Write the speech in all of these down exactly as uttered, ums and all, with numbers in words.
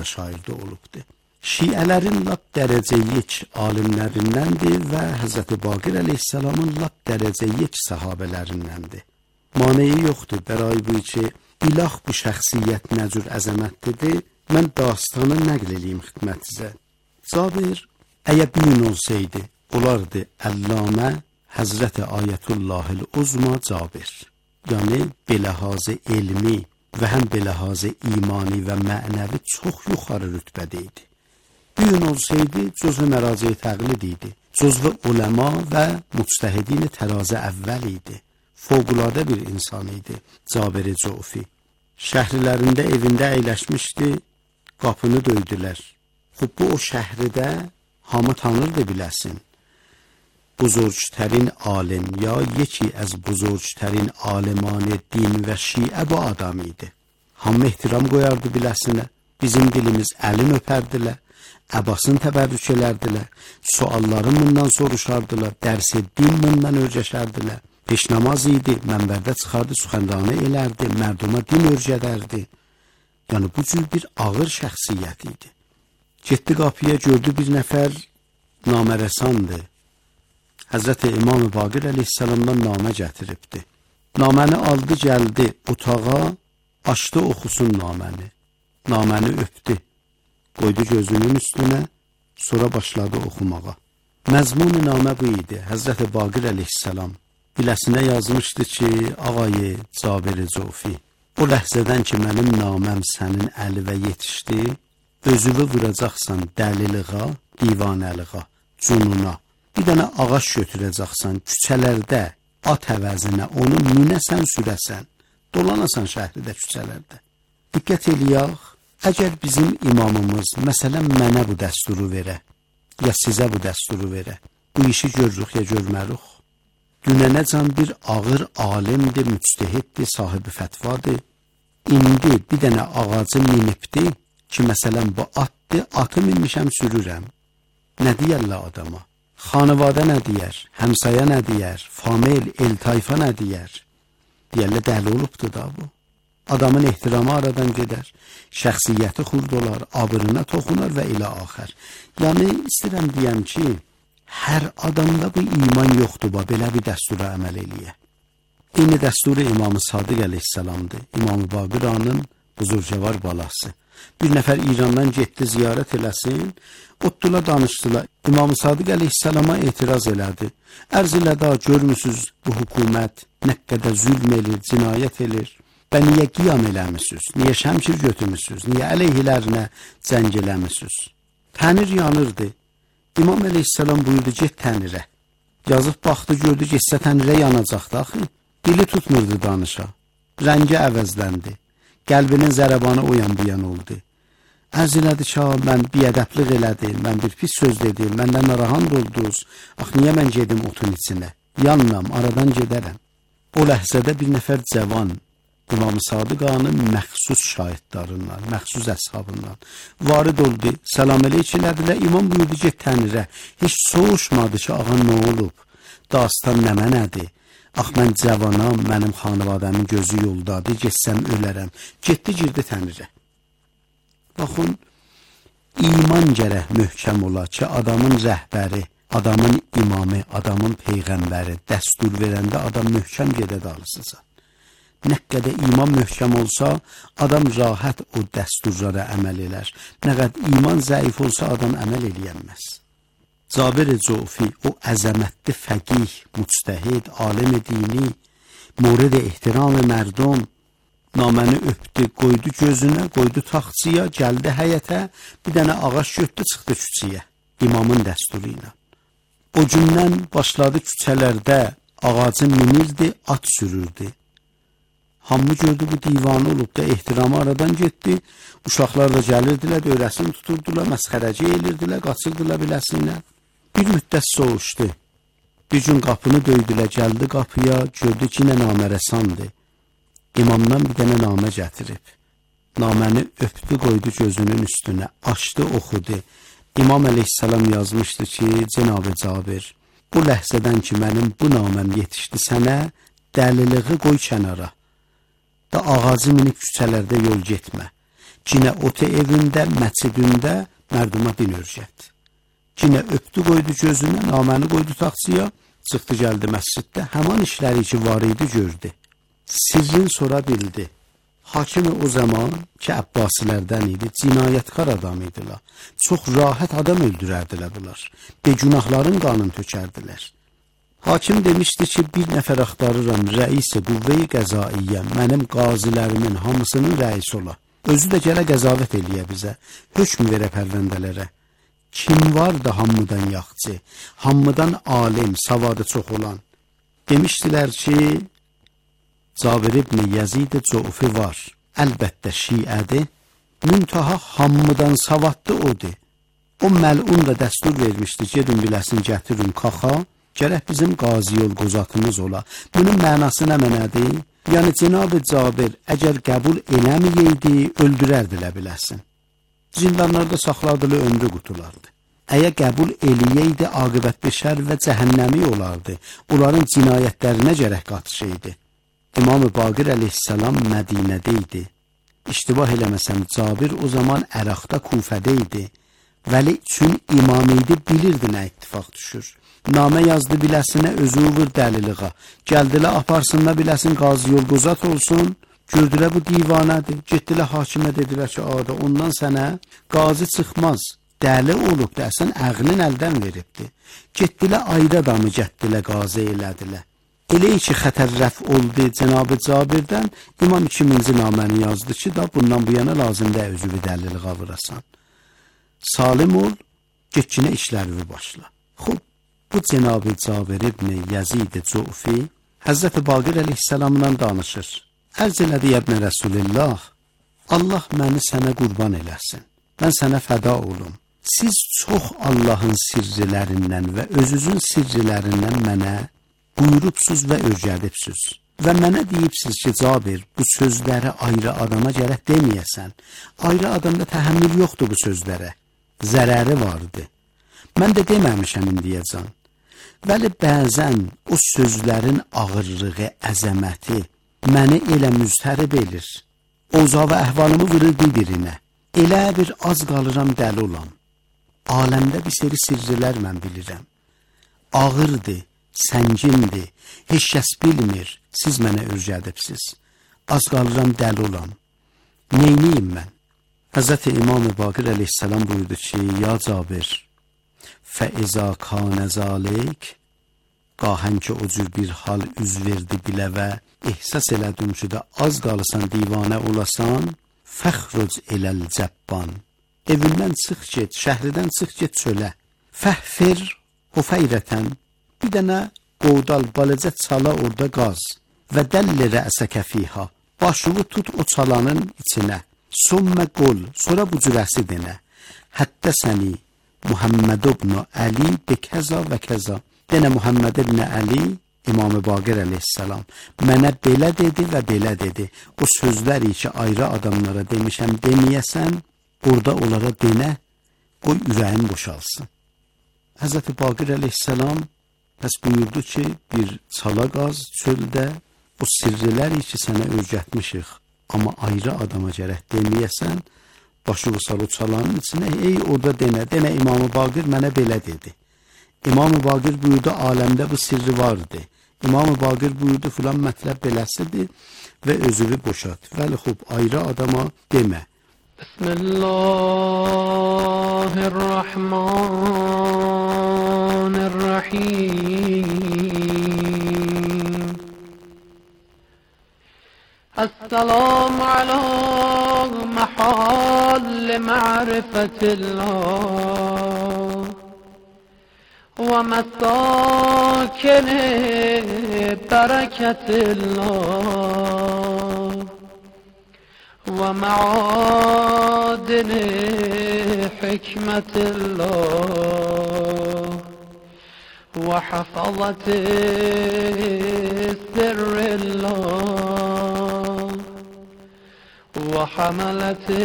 şairdə olubdur. Şiələrin lap dərəcə yek alimlərindəndir və Həzrəti Baqir əleyhissalamın lap dərəcə yek sahabələrindəndir. Maneyi yoxdur, bəray bu ki, ilah bu şəxsiyyət nə cür əzəmətlidir, mən dastanı nəql edeyim xidmətinizə. Cabir, əgər bir gün olsaydı, olardı Əllamə Həzrəti Ayətullahil Uzma Cabir. Yəni, beləhazı elmi və həm beləhazı imani və mənəvi çox yuxarı rütbədə idi. Bir gün olsaydı, cüzv-i məraci-i təqlid idi. Cüzv-i uləma və müctəhidin tərazı əvvəl idi. Fövqüladə bir insan idi Cabir-i Cəufi. Şəhrilərində evində əyləşmişdi, qapını döydülər. Xub bu o şəhridə hamı tanırdı biləsin. Buzurgtərin alim ya yeki az buzurgtərin alimani din və şiə bu adam idi. Hamı ehtiram qoyardı biləsinə. Bizim dilimiz əlin öpərdilər, əbasın təbərrük elərdilər, sualların bundan soruşardılar, dərsi din bundan örgəşərdilər. Peş namaz idi, mənbərdə çıxardı, suxəndanə elərdi, mərduma din örgədərdi. Yəni bu cür bir ağır şəxsiyyət idi. Getdi qapıya, gördü bir nəfər namərəsandı. Həzrəti İmam-ı Baqir əleyhissalamdan namə gətiribdi. Naməni aldı, gəldi otağa, açdı, oxusun naməni. Naməni öpdü, qoydu gözünün üstünə, sonra başladı oxumağa. Məzmun-i namə bu idi. Həzrəti Baqir əleyhissalam biləsinə yazmışdı ki, ağayı Cabir-i Cəufi, o ləhzədən ki, mənim naməm sənin əli-və yetişdi, özünü vuracaqsan dəliliğa, divanəliğa, cununa. Bir dənə ağaç götürəcəksən, küçələrdə, at əvəzinə, onu minəsən, sürəsən, dolanasan şəhridə, küçələrdə. Diqqət eləyək, əgər bizim imamımız, məsələn, mənə bu dəsturu verə, ya sizə bu dəsturu verə, bu işi görürük ya görmərük. Dünənəcən bir ağır alimdir, müctəhiddir, sahibi fətvadır. İndi bir dənə ağacı minibdir ki, məsələn, bu atdır, atı minmişəm, sürürəm. Nə deyərlər adama? Xanıvadə nə deyər? Həmsaya nə deyər? Famil, el tayfa nə deyər? Deyərlər, dəli olubdur da bu. Adamın ehtiramı aradan gedər, şəxsiyyəti xurd olar, abırına toxunar və ilə axər. Yəni, istəyirəm deyəm ki, hər adamda bu iman yoxdur, belə bir dəstura əməl eləyə. Eyni dəsturu İmam-ı Sadiq əleyhissalamdır. İmam-ı Baqiranın buzurcavar balası. Bir nəfər İrandan getdi, ziyarət eləsin, otdular, danışdılar. İmam-ı Sadiq əleyhissalama etiraz elədi. Ərz elədi, görmüsünüz bu hökumət nə qədər zülm elir, cinayət elir. Və niyə qiyam eləmişsiniz? Niyə şəmkir götürmüşsünüz? Niyə əleyhilərinə cəng eləmişsiniz? Tənir yanırdı. İmam əleyhissalam buyurdu, get tənirə. Yazıb baxdı, gördü, getsə tənirə yanacaqdı axı. Dili tutmurdu danışa. Rəngi əvəzləndi. Qəlbinin zərəbanı o yan bu yan oldu. Ərz elədi ki, mən biədəblik elədim, mən bir pis söz dedim, məndən narahat oldunuz. Ax, niyə mən gedim otun içinə? Yanmam, aradan gedərəm. O ləhzədə bir nəfər cavan, İmam-ı Sadiq ağanın məxsus şahidlarından, məxsus əshabından varid oldu, səlam əleyk elədilər, imam buyurdu, get tənirə. Heç soğuşmadı ki, ağa nə olub, dastan nəmə nədir? Ax, mən cavanam, mənim xanıvadəmin gözü yoldadır, getsəm ölərəm. Getdi, girdi tənirə. Baxın, iman gərək möhkəm ola ki, adamın rəhbəri, adamın imamı, adamın peyğəmbəri, dəstur verəndə adam möhkəm gedə dalısıca. Nə qədər iman möhkəm olsa, adam rahat o dəsturlara əməl elər. Nə qədər iman zəif olsa, adam əməl eləyənməz. Cabir-i Cəufi, o əzəmətli fəqih, müctəhid, alim-i dini, murad-i ehtiram-ı mərdum, naməni öpdü, qoydu gözünə, qoydu taxtçıya, gəldi həyətə, bir dənə ağac götdü, çıxdı küçəyə, imamın dəsturu ilə. O gündən başladı küçələrdə ağacı minirdi, at sürürdü. Hamı gördü, bu divanı olub da ehtiramı aradan getdi, uşaqlar da gəlirdilər, öyrəsini tuturdular, məsxərəci elirdilər, qaçırdılar biləsinə. Bir müddət soğuşdu. Bir gün qapını döydülər, gəldi qapıya, gördü ki, nə namərəsandı. İmamdan bir dənə namə gətirib. Naməni öpdü, qoydu gözünün üstünə, açdı, oxudu. İmam əleyhissalam yazmışdı ki, Cənab-ı Cabir, bu ləhzədən ki, mənim bu naməm yetişdi sənə, dəliliği qoy kənara. Da ağacı minib küçələrdə yol getmə. Cinə otu evində, məscidində mərduma din öyrətdi. Cinə öpdü qoydu gözünə, naməni qoydu taxçıya, çıxdı gəldi məsciddə, həman işləri ki var idi gördü. Sirrin sora bildi. Hakimi o zaman ki Abbasilərdən idi, cinayətkar adam idilər. Çox rahat adam öldürərdilər bunlar. Begünahların qanını tökərdilər. Hakim demişdi ki, bir nəfər axtarıram, rəis-i qüvvə-i qəzaiyyə, mənim qazilərimin hamısının rəisi ola. Özü də gələ qəzavət eləyə bizə, hökm verə pərvəndələrə. Kim var da hamıdan yaxçı, hamıdan alim, savadı çox olan? Demişdilər ki, Cabir ibn Yazid Cufi var. Əlbəttə şiədir. Müntaha hamıdan savadlı odur. O məlun da dəstur vermişdi. Gedin biləsin, gətirin kaxa. Gərək bizim qazi yol qozatımız ola. Bunun mənası nə mənədir? Yəni Cenab-ı Cabir əgər qəbul eləməyəydi, öldürərdilə biləsin. Zindanlarda saxladılı ömrü qutulardı. Əgər qəbul eləyəydi, aqibətli şər və cəhənnəmi olardı. Onların cinayətlərinə gərək qatışıydı. İmam-ı Baqir əleyhissalam Mədinədə idi. İştibah eləməsəm, Cabir o zaman Əraqda, Kufədə idi. Vəli üçün imam idi, bilirdi nə ittifaq düşür. Namə yazdı biləsinə, özü vur dəliliğa. Gəldilər aparsınlar biləsin, qazi yol qozat olsun. Gördülər bu divanədir. Getdilər hakimə, dedilər ki, ada ondan sənə qazi çıxmaz. Dəli olub da, əsən əqlin əldən veribdi. Getdilər ayrı adamı getdilər, qazi elədilər. Elə ki, xətər rəf oldu Cənab-ı Cabirdən, İmam ikinci naməni yazdı ki, da bundan bu yana lazımdır özüvü dəliliğa vurasan. Salim ol, getkinə işlərini başla. Xub, bu Cənab-ı Cabir ibn Yazid Cufi Həzrət Baqir əleyhissalamla danışır. Ərz elədi yəbnə Rəsulillah, Allah məni sənə qurban eləsin, mən sənə fəda olum. Siz çox Allahın sirrilərindən və özünüzün sirrilərindən mənə buyurubsuz və öyrədibsüz. Və mənə deyibsiz ki, Cabir, bu sözləri ayrı adama gərək deməyəsən. Ayrı adamda təhəmmül yoxdur bu sözlərə. Zərəri vardı. Mən də deməmişəm indiyəcən. Vəli bəzən o sözlərin ağırlığı, əzəməti məni elə müztərib elir. Oza və əhvalımı vurur bir-birinə. Elə bir az qalıram dəli olam. Aləmdə bir seri sirrilər mən bilirəm. Ağırdır, səngindir, heç kəs bilmir, siz mənə öyrədibsiz. Az qalıram dəli olam. Neyniyim mən? Həzrəti İmam-ı Baqir əleyhissalam buyurdu ki, ya Cabir, fəizə kanə zalik, qahən ki o cür bir hal üz verdi bilə və ehsas elədim ki də az qalısan divanə olasan, fəxruc eləl cəbban. Evindən çıx get, şəhridən çıx get çölə. Fəhfir hufeyrətən, bir dənə qovdal balıca çala orada qaz və dəlli rəsəkə fiha, başını tut o çalanın içinə. Sümmə qol, sonra bu cürəsi denə. Həttə səni Muhammed ibn Ali bi kəza və kəza. Denə Muhammed ibn Ali, İmam-ı Baqir əleyhissalam, mənə belə dedi və belə dedi. O sözləri ki, ayrı adamlara demişəm, deməyəsən, orada onlara denə, qoy ürəyin boşalsın. Həzrəti Baqir əleyhissalam pəs buyurdu ki, bir çala qaz çöldə, o sirrilər ki, sənə öyrətmişik, amma ayrı adama gərək deməyəsən, başı vusal o çalanın içinə, ey orada denə, denə İmam-ı Baqir mənə belə dedi. İmam-ı Baqir buyurdu, aləmdə bu sirri vardı. İmam-ı Baqir buyurdu, filan mətləb beləsidir və özünü boşat. Vəli xub, ayrı adama demə. Bismillahirrahmanirrahim. Esselamu ala mahal ma'rifetillah ve mesakin bereketillah ve maadin hikmetillah ve hafazati sirrillah ve hamalati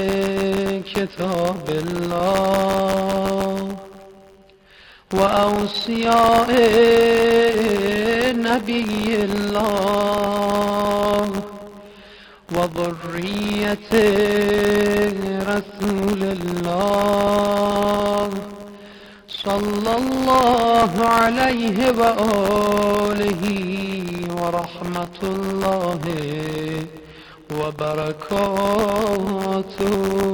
kitabillah وأوصياء نبي الله وذرية رسول الله صلى الله عليه وآله ورحمة الله وبركاته.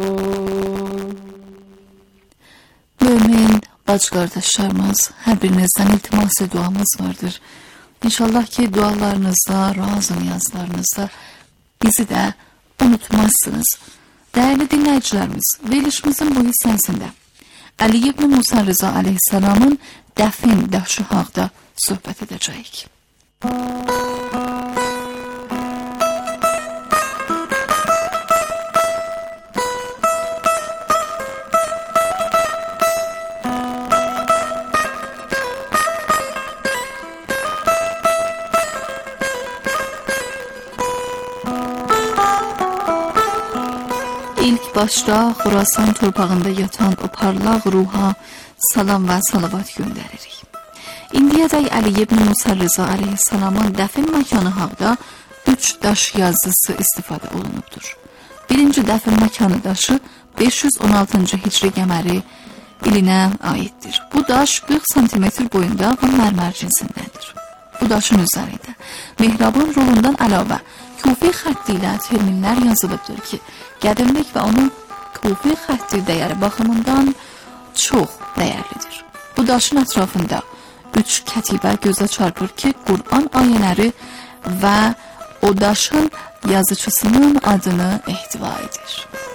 Mümin bacı kardeşlerimiz, her birinizden iltiması duamız vardır. İnşallah ki dualarınızda, razı niyazlarınızda bizi de unutmazsınız. Değerli dinleyicilerimiz, verilişimizin bu hissəsində Ali ibn Musa Rıza aleyhisselamın dəfin daşı haqda söhbət edəcəyik. İlk başda Xurasan torpağında yatan o parlaq ruha salam və salavat göndəririk. İndiyədək Ali ibn Musa Rıza aleyhisselamın dəfin məkanı haqda üç daş yazısı istifadə olunubdur. Birinci dəfin məkanı daşı beş yüz on altıncı hicri qəməri ilinə aiddir. Bu daş qırx santimetr boyunda və mərmər cinsindəndir. Bu daşın üzərində mehrabın rolundan əlavə Kufi xətti ilə terminlər yazılıbdır ki, qədimlik və onun Kufi xətti dəyəri baxımından çox dəyərlidir. Bu daşın ətrafında üç kətibə gözə çarpır ki, Qur'an ayələri və o daşın yazıcısının adını ehtiva edir.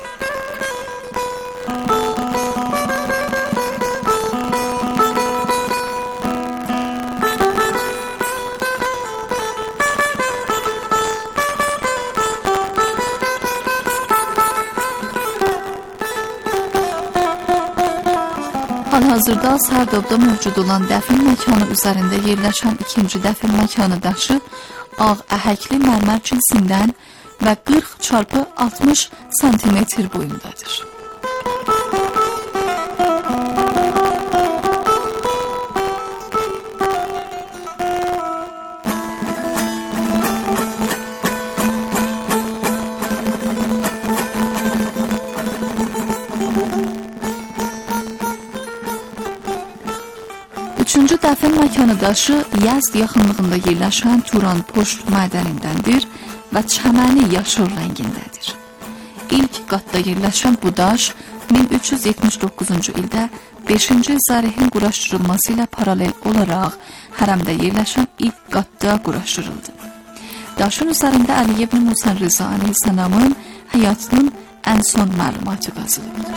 Hal-hazırda Sərdabda mövcud olan dəfin məkanı üzərində yerləşən ikinci dəfin məkanı daşı ağ əhəkli mərmər cinsindən və qırx çarpı altmış santimetr boyundadır. Üçüncü dəfin məkanı daşı Yazd yaxınlığında yerləşən Turan Poşt mədənindəndir və çəməni yaşıl rəngindədir. İlk qatda yerləşən bu daş min üç yüz yetmiş doqquzuncu ildə beşinci Zarihin quraşdırılması ilə paralel olaraq hərəmdə yerləşən ilk qatda quraşdırıldı. Daşın üzərində Ali ibn Musa Rıza aleyhisselamın həyatının ən son məlumatı qazılıbdır.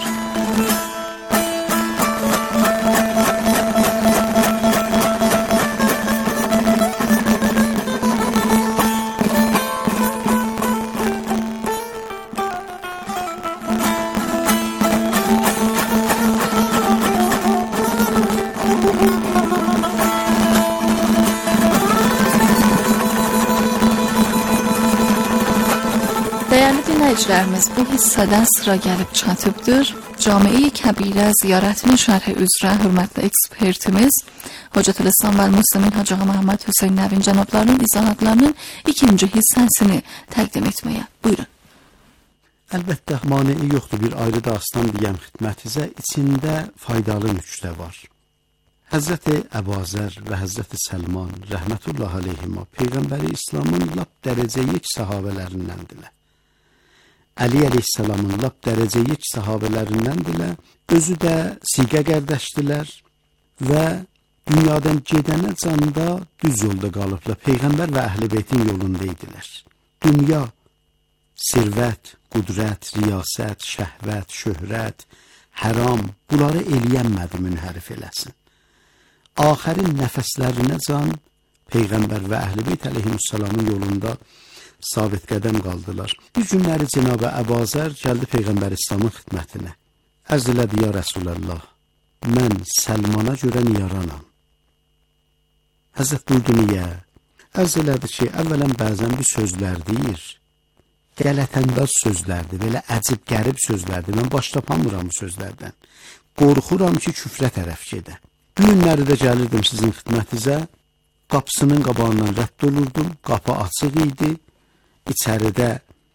Dinləyicilərimiz, bu hissədə sıra gəlib çatıbdır. Cami-i Kəbirə ziyarətinin şərhi üzrə hörmətli ekspertimiz Hocatülislam və Müslimin Hacı Məhəmməd Hüseyn Nəvin cənablarının izahatlarının ikinci hissəsini təqdim etməyə. Buyurun. Əlbəttə, mani'i yoxdur, bir ayrı dastan deyəm xidmətinizə, içində faydalı nüktə var. Həzrəti Əbazər və Həzrəti Səlman rəhmətullah aleyhimə Peyğəmbəri İslamın lap dərəcəyik sahabələrindəndirlər. Əli əleyhissalamın lap dərəcəyik sahabələrindəndirlər. Özü də siqə qərdəşdilər və dünyadan gedənə canda düz yolda qalıblar. Peyğəmbər və əhl-i beytin yolunda idilər. Dünya, sirvət, qudrət, riyasət, şəhvət, şöhrət, həram, bunları eləyənmədi münhərif eləsin. Axərin nəfəslərinə can Peyğəmbər və əhl-i beyt əleyhissalamın yolunda sabit qədəm qaldılar. Bir günləri Cenab-ı Əbazər gəldi Peyğəmbər İslamın xidmətinə. Ərz elədi, ya Rəsulallah, mən Səlmana görə niyaranam. Həzrət buyurdu, niyə? Ərz elədi ki, əvvələn bəzən bir sözlər deyir, qələtəndaz sözlərdir, belə əcib qərib sözlərdir. Mən baş tapamıram bu sözlərdən. Qorxuram ki, küfrə tərəf gedə. Günləri də gəlirdim sizin xidmətinizə, qapısının qabağından rədd olurdum, qapı açıq idi, içəridə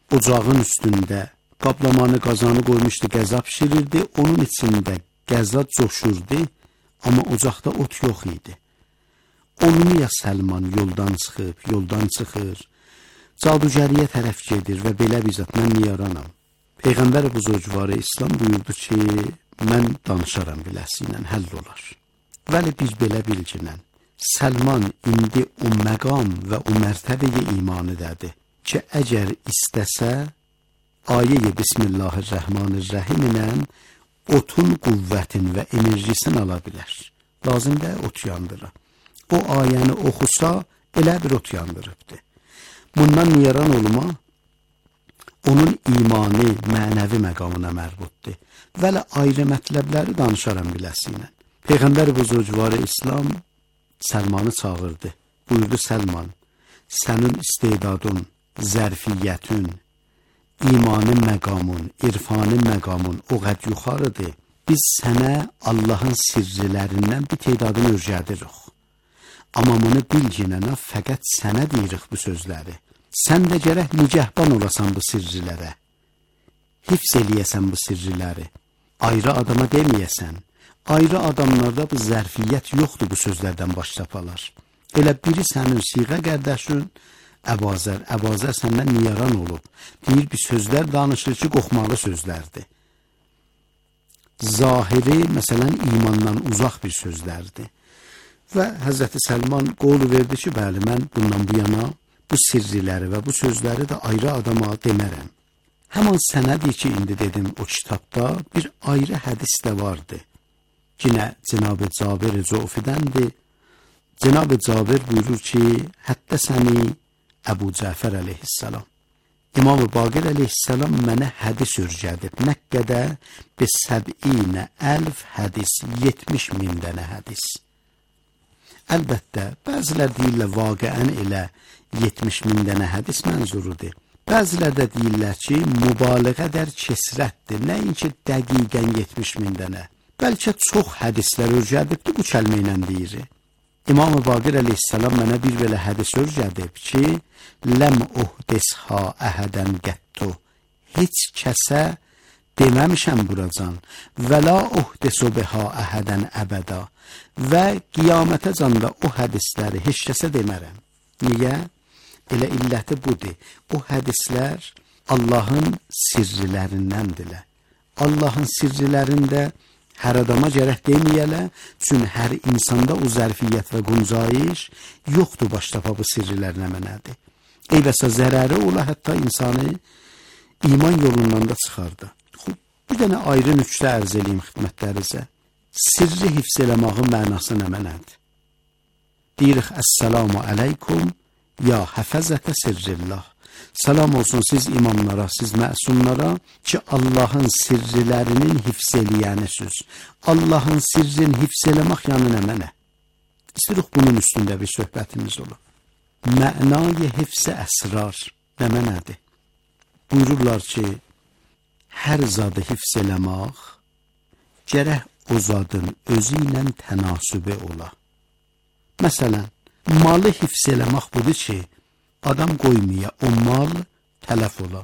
ocağın üstündə qaplamanı, qazanı qoymuşdu, qəza pişirirdi. Onun içində qəza coşurdu, amma ocaqda ot yox idi. Onu niyə Səlman yoldan çıxıb, yoldan çıxır, cadugəriyə tərəf gedir və belə bir zat, mən niyaranam. Peyğəmbər buzurgvarı İslam buyurdu ki, mən danışaram biləsi ilə, həll olar. Vəli biz belə bilginən, Səlman indi o məqam və o mərtəbəyə iman edədi ki, əgər istəsə, ayə-i Bismillahirrahmanirrahim ilə otun qüvvətin və enerjisini ala bilər. Lazım da ot yandıra. O ayəni oxusa, elə bir ot yandırıbdır. Bundan niyaran olma, onun imani, mənəvi məqamına mərbutdur. Vələ ayrı mətləbləri danışaram biləsi ilə. Peyğəmbər buzurgvarı İslam Səlmanı çağırdı. Buyurdu, Səlman, sənin istedadın, zərfiyyətin, imanın məqamın, irfanın məqamın o qəd yuxarıdır. Biz sənə Allahın sirrilərindən bir teydadını örgədirik. Amma bunu bilginənə fəqət sənə deyirik bu sözləri. Sən də gərək nigəhban olasan bu sirrilərə. Hifz eləyəsən bu sirriləri. Ayrı adama deməyəsən. Ayrı adamlarda bu zərfiyyət yoxdur bu sözlərdən baş tapalar. Elə biri sənin siğə qərdəşün, Əbazər, Əbazər səndən niyaran olub. Deyir, bir sözlər danışır ki, qoxmalı sözlərdir. Zahiri, məsələn, imandan uzaq bir sözlərdir. Və Həzrəti Səlman qolu verdi ki, bəli, mən bundan bu yana bu sirriləri və bu sözləri də ayrı adama demərəm. Həman sənədir ki, indi dedim, o kitabda bir ayrı hədis də vardı. Yine Cenab-ı Cabir-i Cofidəndir. Cenab-ı Cabir buyurur ki, həddəsəni Əbu Cəfər əleyhissalam. İmam-ı Baqir əleyhissalam mənə hədis örgədib. Məkkədə bi səb'inə əlf hədis, yetmiş min dənə hədis. Əlbəttə, bəzilər deyirlər vaqiən elə yetmiş min dənə hədis mənzurudur. Bəzilər də deyirlər ki, mübaliğədər kesrətdir. Nəinki dəqiqən yetmiş min dənə. Bəlkə çox hədislər örgədibdir, bu kəlmə ilə deyir. İmam-ı Baqir əleyhissalam mənə bir belə hədis örgədib ki, ləm uhdisha əhədən qəttu. Heç kəsə deməmişəm buracan. Və la uhdisu biha əhədən əbəda. Və qiyamətəcən də o hədisləri heç kəsə demərəm. Niyə? Elə illəti budur. O hədislər Allahın sirrilərindəndirlər. Allahın sirrilərində hər adama gərək deməyələ, çünki hər insanda o zərfiyyət və quncayiş yoxdur baş tapa bu sirrilərlə mənədir. Eyləsə zərəri ola, hətta insanı iman yolundan da çıxardı. Xub, bir dənə ayrı nüktə ərz eləyim xidmətlərinizə. Sirri hifz eləmağın mənası nə mənədir? Deyirik, əssəlamu aleykum, ya həfəzətə sirrillah. Salam olsun siz imamlara, siz məsumlara ki, Allahın sirrilərinin hifz eləyənisiz. Allahın sirrin hifz eləmək yanı nə mənə? İstirik bunun üstündə bir söhbətimiz olur. Mənayı hifz-i əsrar nə mənədir? Buyururlar ki, hər zadı hifz eləmək gərək o zadın özü ilə tənasübü ola. Məsələn, malı hifz eləmək budur ki, adam qoymaya, o mal tələf ola.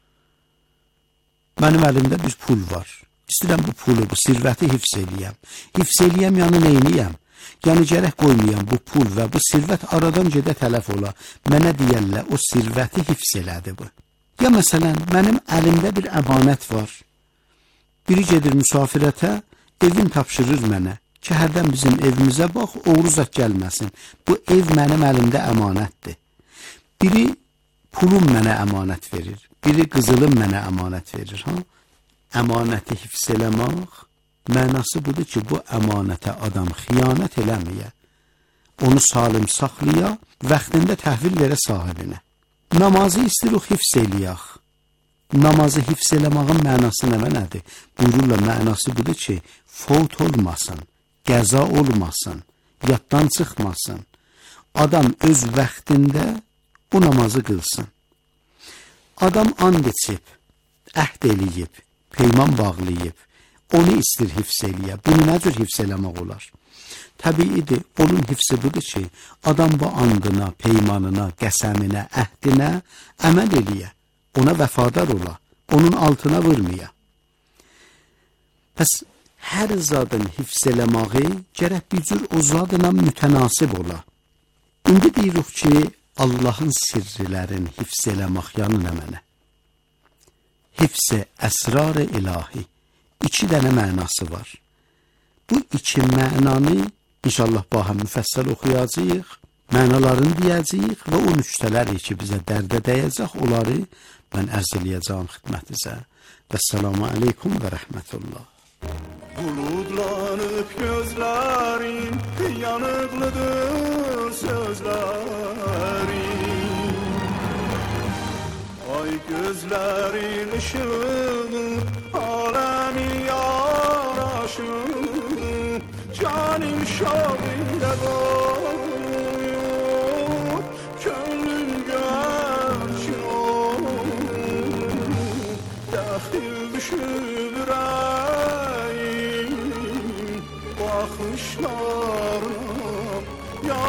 Mənim əlimdə bir pul var. İstəyirəm bu pulu, bu sirvəti hifz eləyəm. Hifz eləyəm, yəni neyniyəm? Yəni gərək qoymayam bu pul və bu sirvət aradan gedə tələf ola. Mənə deyərlər, o sirvəti hifz elədi bu. Ya məsələn, mənim əlimdə bir əmanət var. Biri gedir müsafirətə, evin tapşırır mənə ki, hərdən bizim evimizə bax, oğruzat gəlməsin. Bu ev mənim əlimdə əmanətdir. Biri pulum mənə əmanət verir, biri qızılım mənə əmanət verir. Ha? Əmanəti hifz eləmək, mənası budur ki, bu əmanətə adam xiyanət eləməyə, onu salim saxlaya, vaxtında təhvil verə sahibinə. Namazı istəyirik hifz eləyək. Namazı hifz eləməğin mənası nə mənədir? Buyururlar, mənası budur ki, fot olmasın, qəza olmasın, yaddan çıxmasın. Adam öz vaxtında o namazı qılsın. Adam and içib, əhd eləyib, peyman bağlayıb, onu istir hifz eləyə. Bunu nə cür hifz eləmək olar? Təbiidir, onun hifzi budur ki, adam bu andına, peymanına, qəsəminə, əhdinə əməl eləyə. ona vəfadar ola, onun altına vurmaya. Bəs hər zadın hifz eləməyi gərək bir cür o zadla mütənasib ola. İndi deyirik ki, Allahın sirrilərin hifz eləmək yanı nə mənə? Hifz-i əsrar-ı ilahi. İki dənə mənası var. Bu iki mənanı inşallah baha müfəssəl oxuyacağıq, mənalarını deyəcəyik və o nüktələri ki, bizə dərdə dəyəcək, onları mən ərz eləyəcəm xidmətinizə. Vəssalamu aleykum və rəhmətullah. Buludlanıp gözlerin, yanıklıdır sözlerin. Ay gözlerin ışığı, alemin yaraşır. Canım şahide doyur, gönlüm gerçin. Dahil düşür bakışlarım ya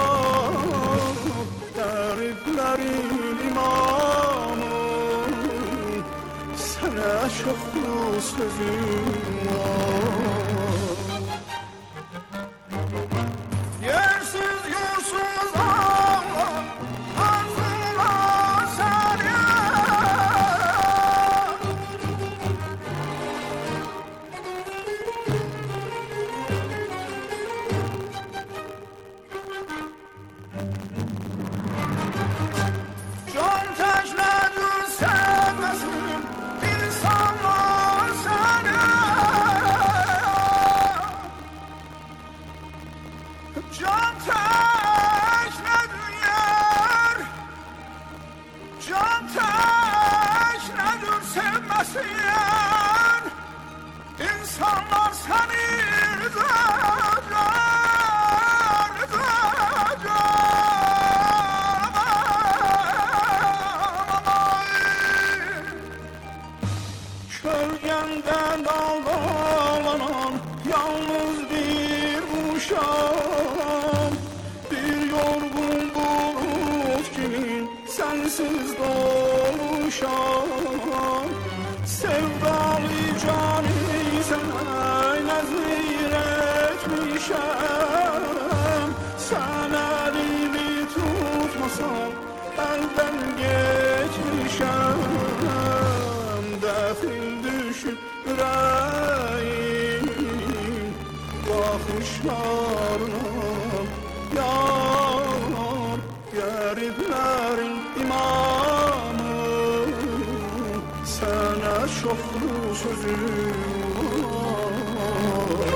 dertlerin imamı sana çoklu sözüm var. Yersiz yursuz Allah arzular sana İnsanlar seni rızalar, rızalar. Kölgenden dalanan yalnız bir uşağım, bir yorgun bulut gibi sensiz doluşam. Sevdalı canı sana nazir etmişem. Sen elimi tutmasam elden geçmişem. Defil düşüp yüreğim bakışlarına yar gariplerin imamı sana çoklu sözüm var.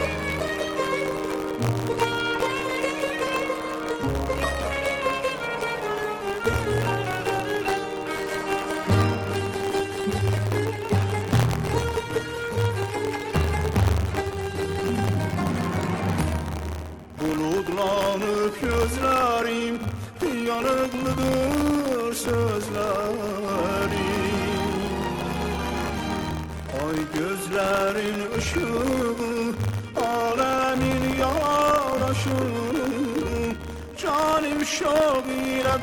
Bulutlanıp gözlerim, yanıklıdır sözlerim. Ay gözlerin ışığı, alemin yaraşır. Canım şabire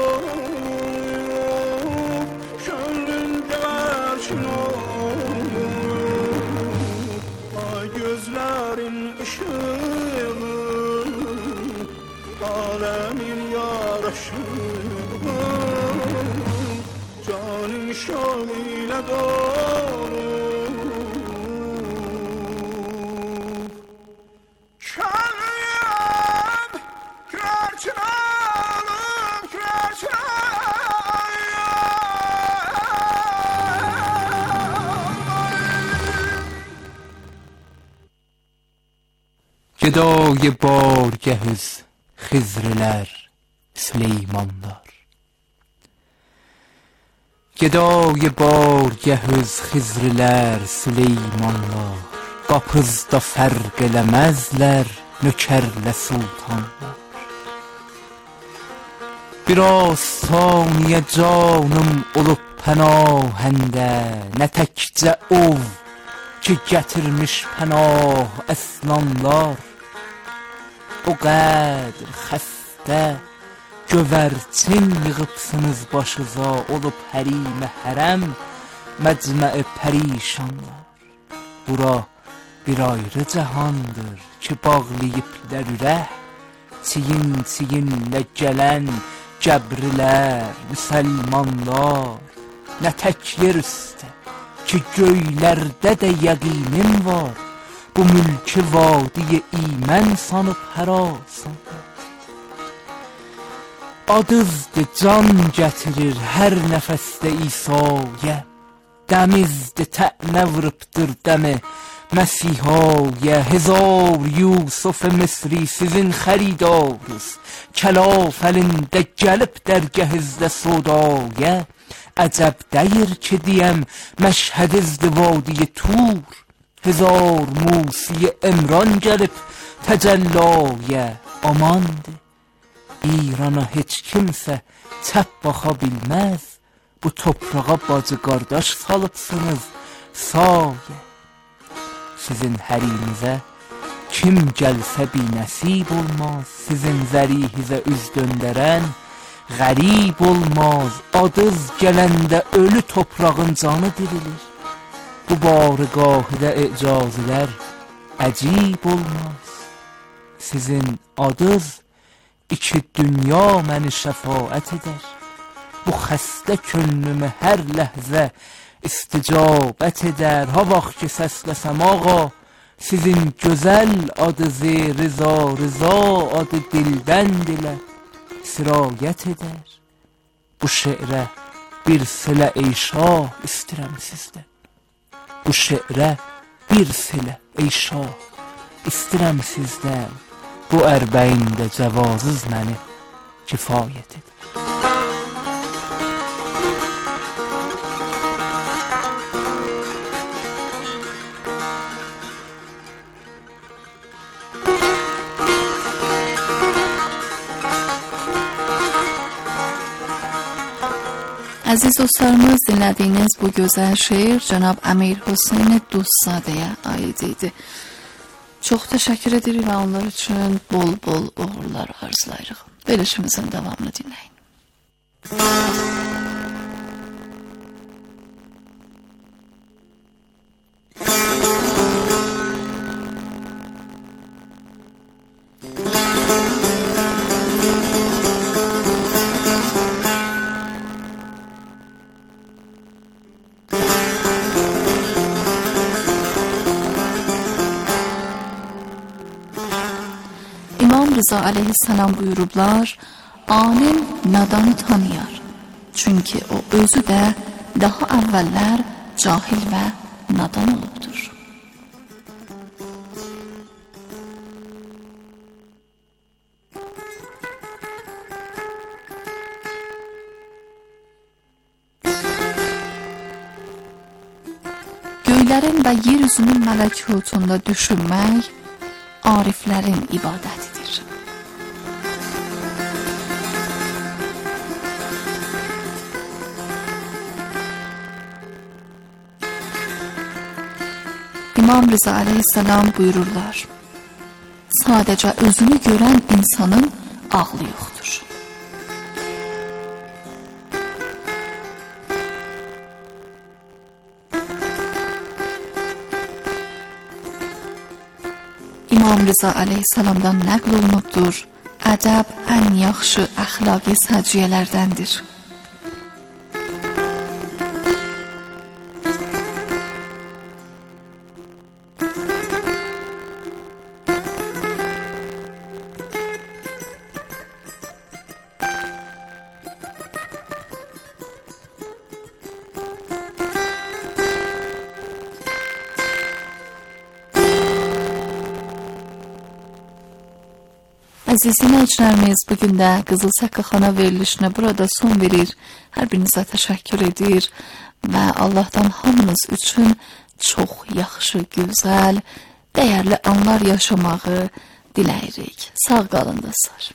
doyur, gönlün gerçin olur. Ay gözlerin ışığı, alemin yaraşır. Canım şabire doyur. Gedای بارگهز خضرlər Süleymanlar. Gedای بارگهز خضرlər Süleymanlar. Qapızda fərq eləməzlər nökərlə sultanlar. Biraz saniye canım olub pənahəndə, nə təkcə ov ki gətirmiş pənah əsnanlar. O qədr xəstə Gövərçin yığıbsınız başıza, olub hərimə hərəm, məcməi pərişanlar. Bura bir ayrı cahandır ki, bağlayıblər ürək, çiyin-çiyinlə gələn gəbrilər, müsəlmanlar. Nə tək yer üstə ki, göylərdə də yəqinim var, bu mülkü vadiyə imən sanıb hərasanlar. Adızdır, can gətirir hər nəfəsdə İsa'ya, dəmizdir, tə'nə vurubdur dəmi Məsihaya. Hezar Yusuf Misri sizin xəridarız, kəlaf əlində gəlib dərgəhizdə sodaya. Əcəb dəyir ki, deyəm məşhədizdir vadiyə Tur, hezar musiyə İmran gəlib təcəllaya. Amandır, İrana heç kimsə çəp baxa bilməz, bu toprağa bacı qardaş salıbsınız sayə. Sizin hərinizə kim gəlsə bi nəsib olmaz, sizin zərihizə üz döndərən qərib olmaz. Adız gələndə ölü toprağın canı dirilir, bu barıqahıda icazilər əcib olmaz. Sizin adız İki dünya məni şəfaət edər, bu xəstə könlümü hər ləhzə isticabət edər. Ha vaxt ki səsləsəm ağa, sizin gözəl adı-zi rıza, rıza adı dildən dilə sirayət edər. Bu şeirə bir silə ey şah istirəm sizdən, bu şeirə bir silə ey şah istirəm sizdən. Bu ərbəində cəvazız məni kifayət edir. Əziz dostlarımız, dinlədiyiniz bu gözəl şeir cənab Əmir Hüseyn Dostzadəyə aid idi. Çox təşəkkür edirik və onlar üçün bol-bol uğurlar arzulayırıq. Verilişimizin davamını dinləyin. İmam Rıza aleyhisselam buyurublar, alim nadanı tanıyar. Çünki o özü də daha əvvəllər cahil və nadan olubdur. Göylərin və yer üzünün mələkutunda düşünmək ariflərin ibadətidir. İmam Rıza aleyhisselam buyururlar, sadəcə özünü görən insanın ağlı yoxdur. İmam Rıza aleyhisselamdan nəql olunubdur, ədəb ən yaxşı əxlaqi səciyyələrdəndir. Əziz dinləyicilərimiz, bugün də Qızıl Səkkəxana verilişinə burada son verir. Hər birinizə təşəkkür edir və Allahdan hamınız üçün çox yaxşı, gözəl, dəyərli anlar yaşamağı diləyirik. Sağ qalın dostlar.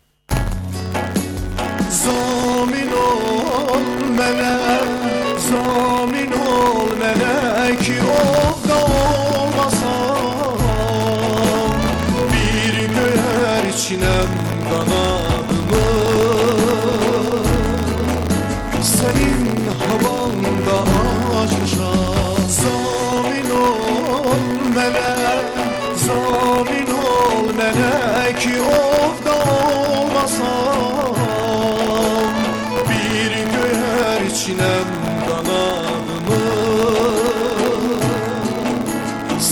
Zamin ol mənə, zamin ol mənə ki orada olmasam, bir göyər içinəm qanadımı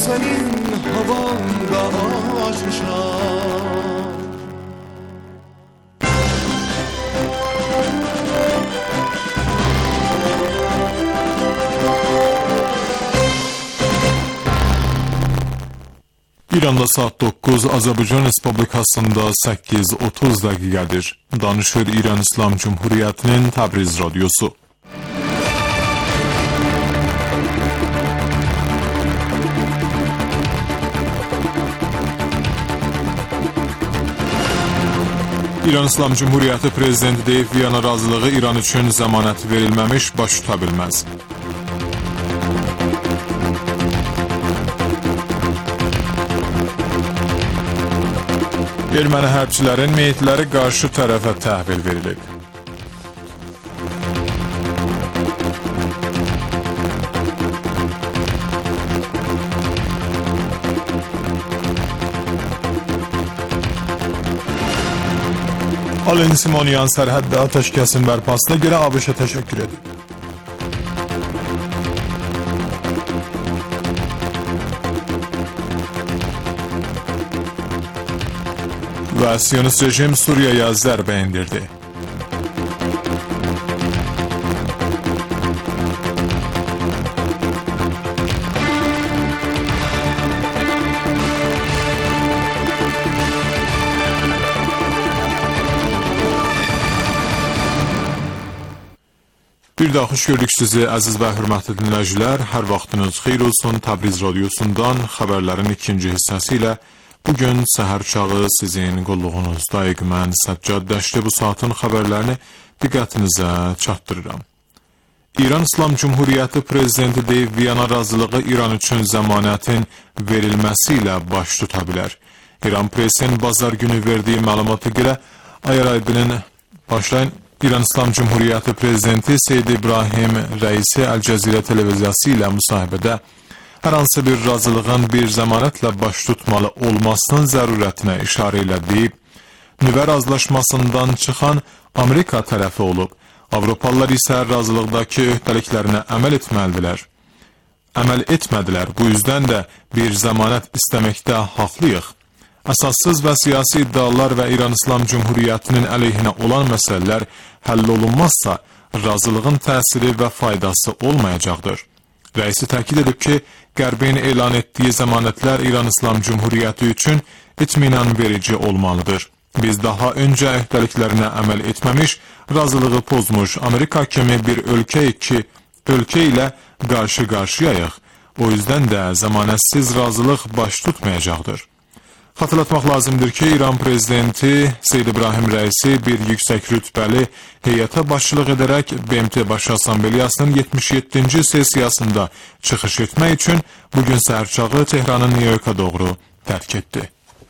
senin havanda açmışam. İranda saat doqquz, Azərbaycan Respublikasında səkkiz otuz dəqiqədir. Danışır İran İslam Cumhuriyyətinin Təbriz radiosu. İran İslam Cumhuriyyəti prezidenti deyib, Viyana razılığı İran üçün zəmanət verilməmiş baş tuta bilməz. Erməni hərbçilərin meyitləri qarşı tərəfə təhvil verilib. Alen Simonyan sərhəddə atəşkəsin bərpasına görə ABŞ-ə təşəkkür edib. Və Siyonist rejim Suriyaya zərbə endirdi. Bir daha xoş gördük sizi əziz və hörmətli dinləyicilər. Hər vaxtınız xeyir olsun. Təbriz radiosundan xəbərlərin ikinci hissəsi ilə bugün səhər çağı sizin qulluğunuzda mən Səccad Dəşti bu saatın xəbərlərini diqqətinizə çatdırıram. İran İslam Cumhuriyyəti prezidenti deyib, Viyana razılığı İran üçün zəmanətin verilməsi ilə baş tuta bilər. İran presin bazar günü verdiyi məlumata görə Ayarayibinin başlayın İran İslam Cumhuriyyəti prezidenti Seyyid İbrahim Rəisi Əl-Cəzirə televiziyası ilə müsahibədə hər hansı bir razılığın bir zəmanətlə baş tutmalı olmasının zərurətinə işarə ilə deyib, nüvə razılaşmasından çıxan Amerika tərəfi olub, Avropalılar isə razılıqdakı öhdəliklərinə əməl etməlidirlər. Əməl etmədilər, bu yüzdən də bir zəmanət istəməkdə haqlıyıq. Əsassız və siyasi iddialar və İran İslam Cumhuriyyətinin əleyhinə olan məsələlər həll olunmazsa, razılığın təsiri və faydası olmayacaqdır. Rəisi təkid edib ki, Qərbin elan etdiyi zəmanətlər İran İslam Cumhuriyyəti üçün itminan verici olmalıdır. Biz daha öncə öhdəliklərinə əməl etməmiş, razılığı pozmuş Amerika kimi bir ölkə ki, ölkə ilə qarşı-qarşıyayıq. O yüzdən də zəmanətsiz razılıq baş tutmayacaqdır. Xatırlatmaq lazımdır ki, İran prezidenti Seyyid İbrahim Rəisi bir yüksək rütbəli heyətə başçılıq edərək B M T Baş Assambleyasının yetmiş yeddinci sesiyasında çıxış etmək üçün bugün səhərçağı Tehranın Nyu-Yorka doğru tərk etdi.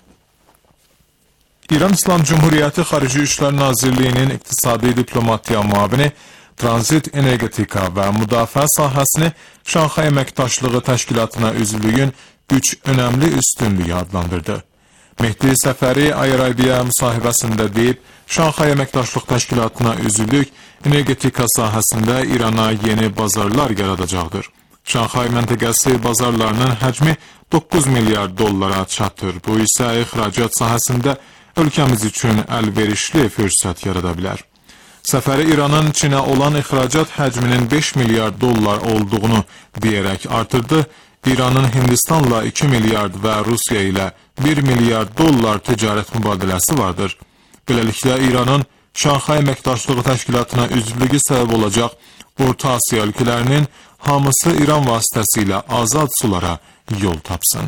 İran İslam Cumhuriyyəti Xarici İşlər Nazirliyinin İqtisadi Diplomatiya müavini tranzit energetika və müdafiə sahəsini Şanxay Əməkdaşlığı Təşkilatına üzvlüyün üç önəmli üstünlüyü adlandırdı. Mehdi Səfəri Ayarabiya müsahibəsində deyib, Şanxay Əməkdaşlıq Təşkilatına üzvlük energetika sahəsində İrana yeni bazarlar yaradacaqdır. Şanxay məntəqəsi bazarlarının həcmi doqquz milyard dollara çatır. Bu isə ixracat sahəsində ölkəmiz üçün əlverişli fürsət yarada bilər. Səfəri İranın Çinə olan ixracat həcminin beş milyard dollar olduğunu deyərək artırdı. İranın Hindistanla iki milyard və Rusiya ilə bir milyard dollar ticarət mübadiləsi vardır. Beləliklə, İranın Şanxay Əməkdaşlığı Təşkilatına üzvlüyü səbəb olacaq Orta Asiya ölkələrinin hamısı İran vasitəsilə azad sulara yol tapsın.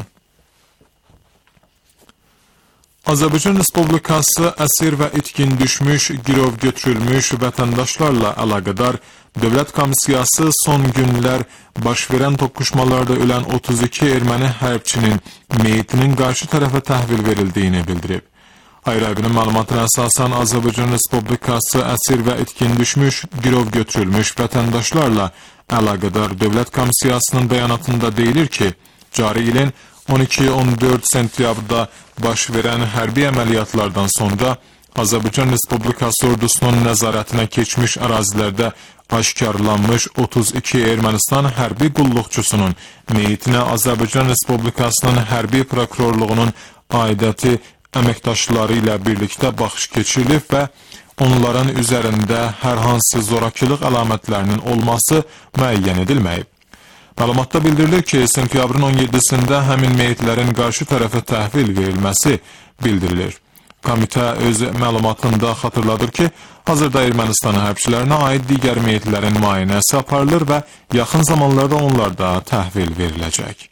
Azərbaycan Respublikası əsir və itkin düşmüş, girov götürülmüş vətəndaşlarla əlaqədar Dövlət Komissiyası son günlər baş verən toqquşmalarda ölən otuz iki erməni hərbçinin meyitinin qarşı tərəfə təhvil verildiyini bildirib. Ayrı-ayrı məlumatına əsasən Azərbaycan Respublikası əsir və itkin düşmüş, girov götürülmüş vətəndaşlarla əlaqədar Dövlət Komissiyasının bəyanatında deyilir ki, cari ilin on iki on dörd sentyabrda baş verən hərbi əməliyyatlardan sonra Azərbaycan Respublikası ordusunun nəzarətinə keçmiş ərazilərdə Aşkarlanmış otuz iki Ermənistan hərbi qulluqçusunun meyitinə Azərbaycan Respublikasının hərbi prokurorluğunun aidiyyəti əməkdaşları ilə birlikdə baxış keçirilib və onların üzərində hər hansı zorakılıq əlamətlərinin olması müəyyən edilməyib. Məlumatda bildirilir ki, sentyabrın on yeddisində həmin meyitlərin qarşı tərəfə təhvil verilməsi bildirilir. Komitə öz məlumatında xatırladır ki, hazırda Ermənistan hərbçilərinə aid digər meyitlərin müayinəsi aparılır və yaxın zamanlarda onlar da təhvil veriləcək.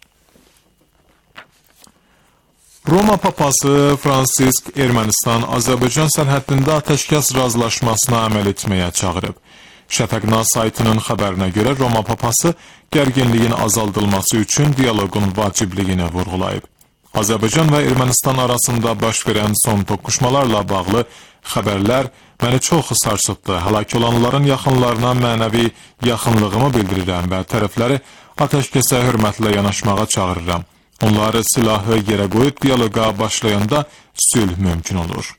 Roma papası Fransisk Ermənistan-Azərbaycan sərhəddində atəşkəs razılaşmasına əməl etməyə çağırıb. Şəfəqna saytının xəbərinə görə Roma papası gərginliyin azaldılması üçün dialoqun vacibliyini vurğulayıb. Azərbaycan və Ermənistan arasında baş verən son toqquşmalarla bağlı xəbərlər məni çox sarsıtdı. Həlak olanların yaxınlarına mənəvi yaxınlığımı bildirirəm və tərəfləri atəşkəsə hörmətlə yanaşmağa çağırıram. Onları silahı yerə qoyub dialoqa başlayanda sülh mümkün olur.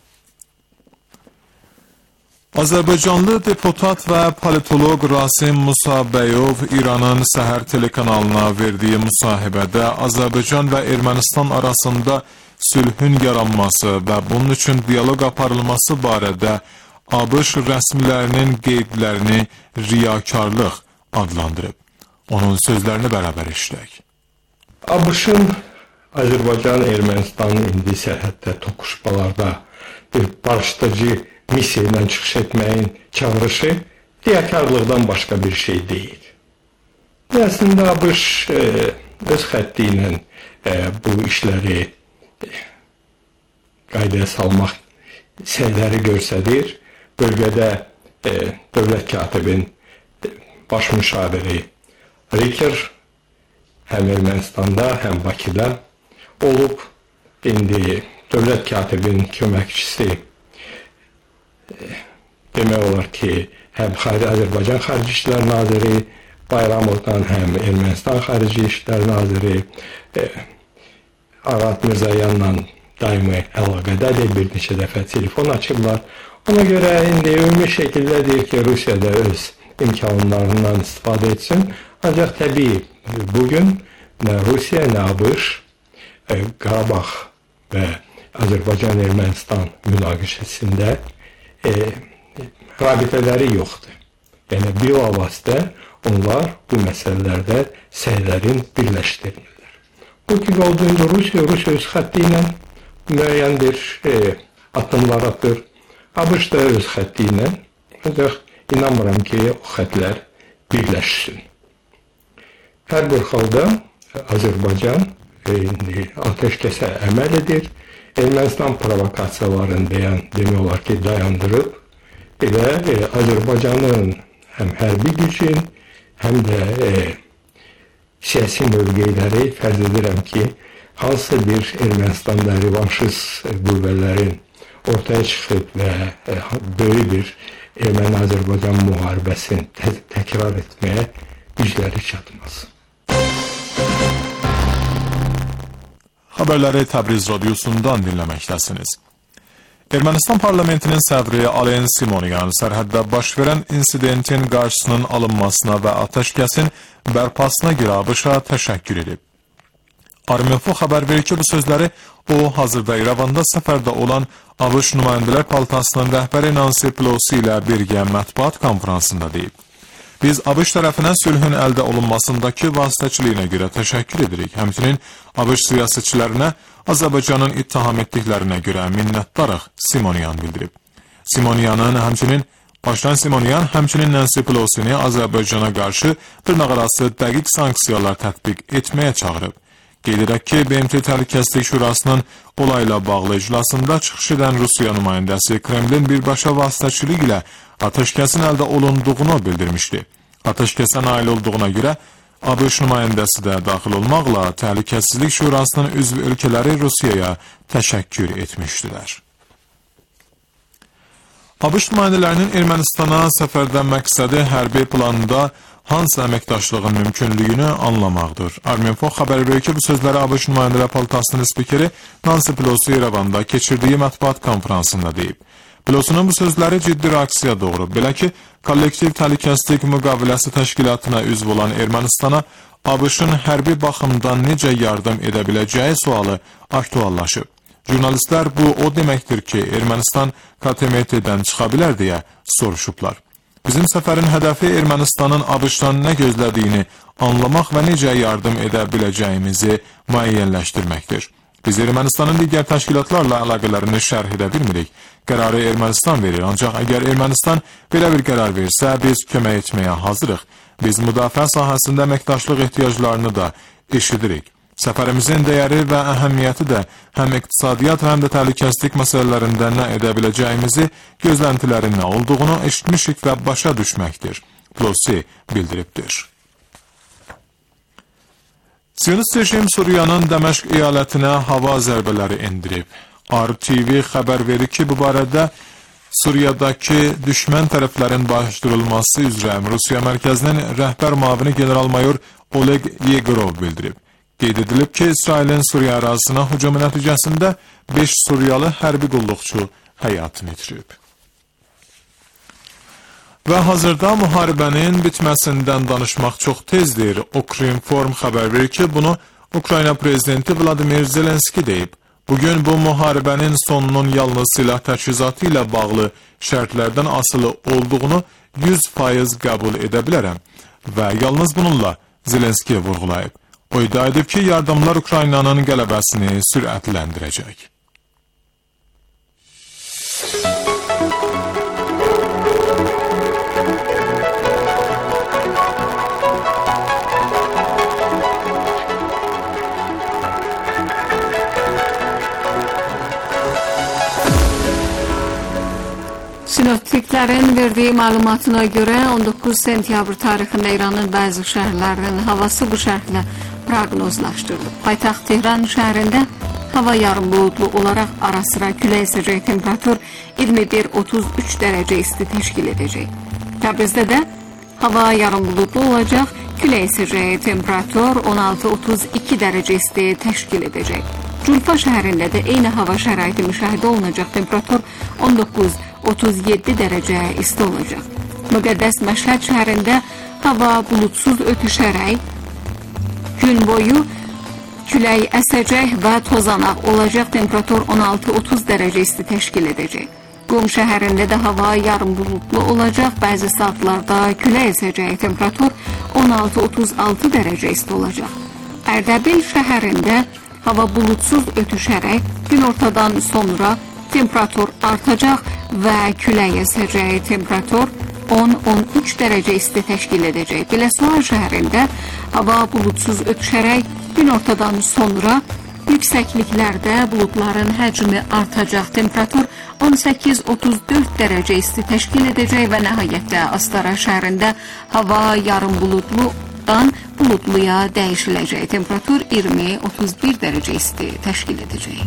Azərbaycanlı deputat və politoloq Rasim Musabəyov İranın Səhər telekanalına verdiyi müsahibədə Azərbaycan və Ermənistan arasında sülhün yaranması və bunun üçün dialoq aparılması barədə ABŞ rəsmilərinin qeydlərini riyakarlıq adlandırıb. Onun sözlərini bərabər eşidək. ABŞ-ın Azərbaycan-Ermənistan indi sərhəddə toqquşmalarda bir barışdırıcı misiya ilə çıxış etməyin çağırışı riyakarlıqdan başqa bir şey deyil. Əslində ABŞ e, öz xətti ilə e, bu işləri e, qaydaya salmaq səyləri göstərir. Bölgədə e, dövlət katibin e, baş müşaviri Riker həm Ermənistanda, həm Bakıda olub. İndi dövlət katibin köməkçisi demək olar ki, həm Azərbaycan Xarici İşlər Naziri Bayramovdan, həm Ermənistan Xarici İşlər Naziri e, Arat Mirzayanla daimi əlaqədədir, bir neçə dəfə telefon açırlar. Ona görə indi ümumi şəkildə deyir ki, Rusiyada öz imkanlarından istifadə etsin. Ancaq təbii bugün nə Rusiya, nə ABŞ e, Qarabağ və Azərbaycan-Ermənistan münaqişəsində E, rabitələri yoxdur. Yəni, bilavasitə onlar bu məsələlərdə səylərin birləşdirirlər. Bu ki, olduğunda Rusiya, Rusiya öz xətti ilə müəyyən bir e, addımlar atır. ABŞ da öz xətti ilə, ancaq inanmıram ki, o xətlər birləşsin. Hər bir halda Azərbaycan e, ateşkəsə əməl edir. Ermənistan provokasiyalarını deyən, demək olar ki, dayandırıb, elə e, Azərbaycanın həm hərbi gücün, həm də e, siyasi mövqeyləri fərz edirəm ki, hansı bir Ermənistanda revanşist qüvvələrin ortaya çıxıb və e, böyük bir Erməni-Azərbaycan müharibəsini tə təkrar etməyə gücləri çatmaz. Xəbərləri Təbriz radiosundan dinləməkdəsiniz. Ermənistan parlamentinin sədri Alen Simonyan sərhəddə baş verən insidentin qarşısının alınmasına və atəşkəsin bərpasına görə ABŞ-a təşəkkür edib. Arminfo xəbər verir ki, bu sözləri o, hazırda İrəvanda səfərdə olan ABŞ nümayəndələr palatasının rəhbəri Nancy Pelosi ilə birgə mətbuat konferansında deyib. Biz ABŞ tərəfindən sülhün əldə olunmasındakı vasitəçiliyinə görə təşəkkür edirik. Həmçinin ABŞ siyasətçilərinə Azərbaycanın ittiham etdiklərinə görə minnətdarıq, Simonyan bildirib. Simonyanın həmçinin Başdan Simonyan həmçinin Nancy Pelosini Azərbaycana qarşı dırnaqarası dəqiq sanksiyalar tətbiq etməyə çağırıb. Qeyd edək ki, B M T Təhlükəsizlik Şurasının olayla bağlı iclasında çıxış edən Rusiya nümayəndəsi Kremlin birbaşa vasitəçilik ilə atəşkəsin əldə olunduğunu bildirmişdi. Atəşkəsə nail olduğuna görə ABŞ nümayəndəsi də daxil olmaqla Təhlükəsizlik Şurasının üzv ölkələri Rusiyaya təşəkkür etmişdilər. ABŞ nümayəndələrinin Ermənistana səfərdən məqsədi hərbi planda hansı əməkdaşlığın mümkünlüyünü anlamaqdır. Arminfo xəbər verir ki, bu sözləri ABŞ nümayəndələr palatasının spikeri Nancy Pelosi İrəvanda keçirdiyi mətbuat konferansında deyib. Pelosinin bu sözləri ciddi reaksiya doğurub. Belə ki, Kollektiv Təhlükəsizlik Müqaviləsi Təşkilatına üzv olan Ermənistana ABŞ-ın hərbi baxımdan necə yardım edə biləcəyi sualı aktuallaşıb. Jurnalistlər bu o deməkdir ki, Ermənistan K T M T-dən çıxa bilər deyə soruşublar. Bizim səfərin hədəfi Ermənistanın ABŞ-dan nə gözlədiyini anlamaq və necə yardım edə biləcəyimizi müəyyənləşdirməkdir. Biz Ermənistanın digər təşkilatlarla əlaqələrini şərh edə bilmirik. Qərarı Ermənistan verir, ancaq əgər Ermənistan belə bir qərar versə, biz kömək etməyə hazırıq. Biz müdafiə sahəsində əməkdaşlıq ehtiyaclarını da eşidirik. Səfərimizin dəyəri və əhəmiyyəti də həm iqtisadiyyat, həm də təhlükəsizlik məsələlərində nə edə biləcəyimizi, gözləntilərin nə olduğunu eşitmişik və başa düşməkdir. Plossi bildiribdir. Siyonist rejim Suriyanın Dəməşq eyalətinə hava zərbələri endirib. R T V xəbər verir ki, bu barədə Suriyadakı düşmən tərəflərin başdırılması üzrə Rusiya mərkəzinin rəhbər müavini general-mayor Oleg Yegorov bildirib. Qeyd edilib ki, İsrailin Suriya ərazisinə hücumu nəticəsində beş Suriyalı hərbi qulluqçu həyatını itirib. Və hazırda müharibənin bitməsindən danışmaq çox tezdir. Ukrinform xəbər verir ki, bunu Ukrayna prezidenti Vladimir Zelenski deyib. Bugün bu müharibənin sonunun yalnız silah təchizatı ilə bağlı şərtlərdən asılı olduğunu yüz faiz qəbul edə bilərəm və yalnız bununla Zelenski vurğulayıb. O iddia edib ki, yardımlar Ukraynanın qələbəsini sürətləndirəcək. Sinoptiklərin verdiyi məlumatına görə on doqquz sentyabr tarixində İranın bəzi şəhərlərinin havası bu şərhlə proqnozlaşdırılıb. Paytaxt Tehran şəhərində hava yarım buludlu olaraq ara-sıra külək əsəcək, temperatur iyirmi bir otuz üç dərəcə isti təşkil edəcək. Təbrizdə də hava yarım buludlu olacaq, külək əsəcək, temperatur on altı otuz iki dərəcə isti təşkil edəcək. Culfa şəhərində də eyni hava şəraiti müşahidə olunacaq, temperatur on doqquz otuz yeddi dərəcə isti olacaq. Müqəddəs Məşhəd şəhərində hava bulutsuz ötüşərək, gün boyu külək əsəcək və tozanaq olacaq, temperatur on altı otuz dərəcə isti təşkil edəcək. Qum şəhərində də hava yarım buludlu olacaq, bəzi saatlarda külək əsəcək, temperatur on altı otuz altı dərəcə isti olacaq. Ərdəbil şəhərində hava bulutsuz ötüşərək, gün ortadan sonra temperatur artacaq və külək əsəcək, temperatur on on üç dərəcə isti təşkil edəcək. Biləsuvar şəhərində hava bulutsuz ötüşərək, gün ortadan sonra yüksəkliklərdə buludların həcmi artacaq, temperatur on səkkiz otuz dörd dərəcə isti təşkil edəcək və nəhayətdə Astara şəhərində hava yarım buludludan buludluya dəyişiləcək, temperatur iyirmi otuz bir dərəcə isti təşkil edəcək.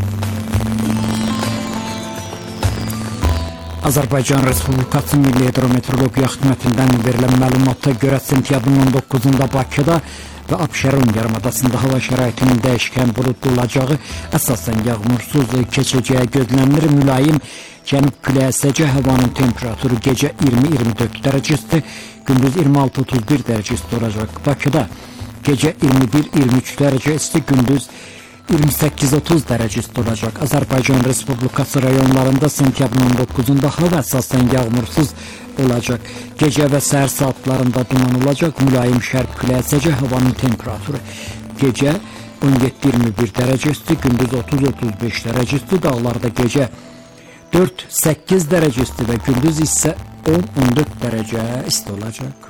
Azərbaycan Respublikası Milli Hidrometeorologiya Xidmətindən verilən məlumata görə sentyabrın on doqquzunda Bakıda və Abşeron yarımadasında hava şəraitinin dəyişkən buludlu olacağı, əsasən yağmursuz keçəcəyi gözlənilir. Mülayim cənub küləyi əsəcək, havanın temperaturu gecə iyirmi iyirmi dörd dərəcə isti, gündüz iyirmi altı otuz bir dərəcə isti olacaq. Bakıda gecə iyirmi bir iyirmi üç dərəcə isti, gündüz iyirmi səkkiz otuz dərəcə isti olacaq. Azərbaycan Respublikası rayonlarında sentyabrın on doqquzunda hava əsasən yağmursuz olacaq. Gecə və səhər saatlarında duman olacaq. Mülayim şərq küləyi əsəcək, havanın temperaturu gecə on yeddi iyirmi bir dərəcə isti, gündüz otuz otuz beş dərəcə isti, dağlarda gecə dörd səkkiz dərəcə isti və gündüz isə on on dörd dərəcə isti olacaq.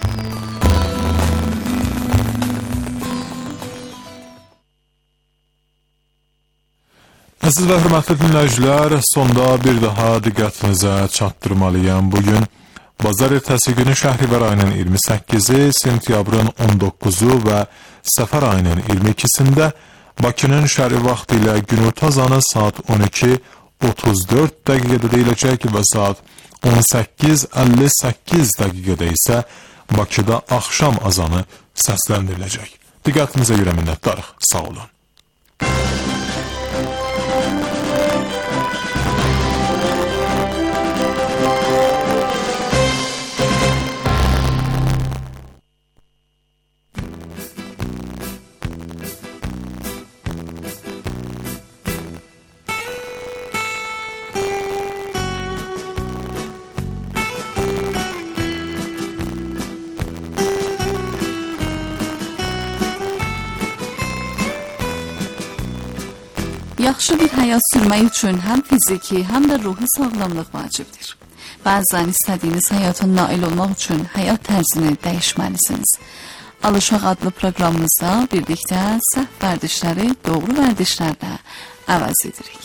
Əziz və hörmətli dinləyicilər, sonda bir daha diqqətinizə çatdırmalıyam. Bugün bazar ertəsi günü Şəhrivar ayının iyirmi səkkizi, sentyabrın on doqquzu və Səfər ayının iyirmi ikisində Bakının şəhəri vaxtı ilə günorta azanı saat on iki otuz dörd dəqiqədə deyiləcək və saat on səkkiz əlli səkkiz dəqiqədə isə Bakıda axşam azanı səsləndiriləcək. Diqqətinizə görə minnətdarıq. Sağ olun. Yaxşı bir həyat sürmək üçün həm fiziki, həm də ruhi sağlamlıq vacibdir. Bəzən istədiyiniz həyata nail olmaq üçün həyat tərzini dəyişməlisiniz. Alışaq adlı proqramımızda birlikdə səhv vərdişləri doğru vərdişlərlə əvəz edirik.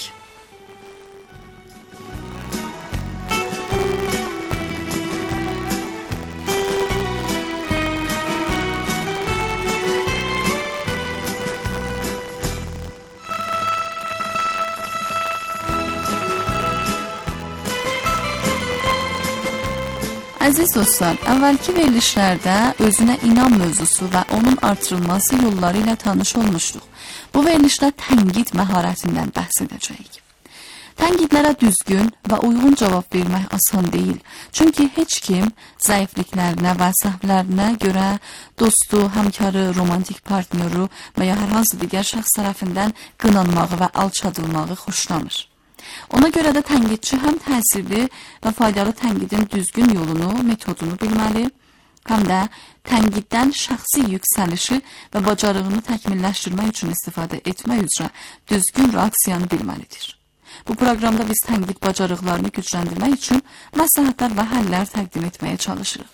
Əziz dostlar, əvvəlki verilişlərdə özünə inam mövzusu və onun artırılması yolları ilə tanış olmuşduq. Bu verilişdə tənqid məharətindən bəhs edəcəyik. Tənqidlərə düzgün və uyğun cavab vermək asan deyil. Çünki heç kim zəifliklərinə və səhvlərinə görə dostu, həmkarı, romantik partnyoru və ya hər hansı digər şəxs tərəfindən qınanmağı və alçadılmağı xoşlamır. Ona görə də tənqidçi həm təsirli və faydalı tənqidin düzgün yolunu, metodunu bilməli, həm də tənqiddən şəxsi yüksəlişi və bacarığını təkmilləşdirmək üçün istifadə etmək üzrə düzgün reaksiyanı bilməlidir. Bu proqramda biz tənqid bacarıqlarını gücləndirmək üçün məsləhətlər və həllər təqdim etməyə çalışırıq.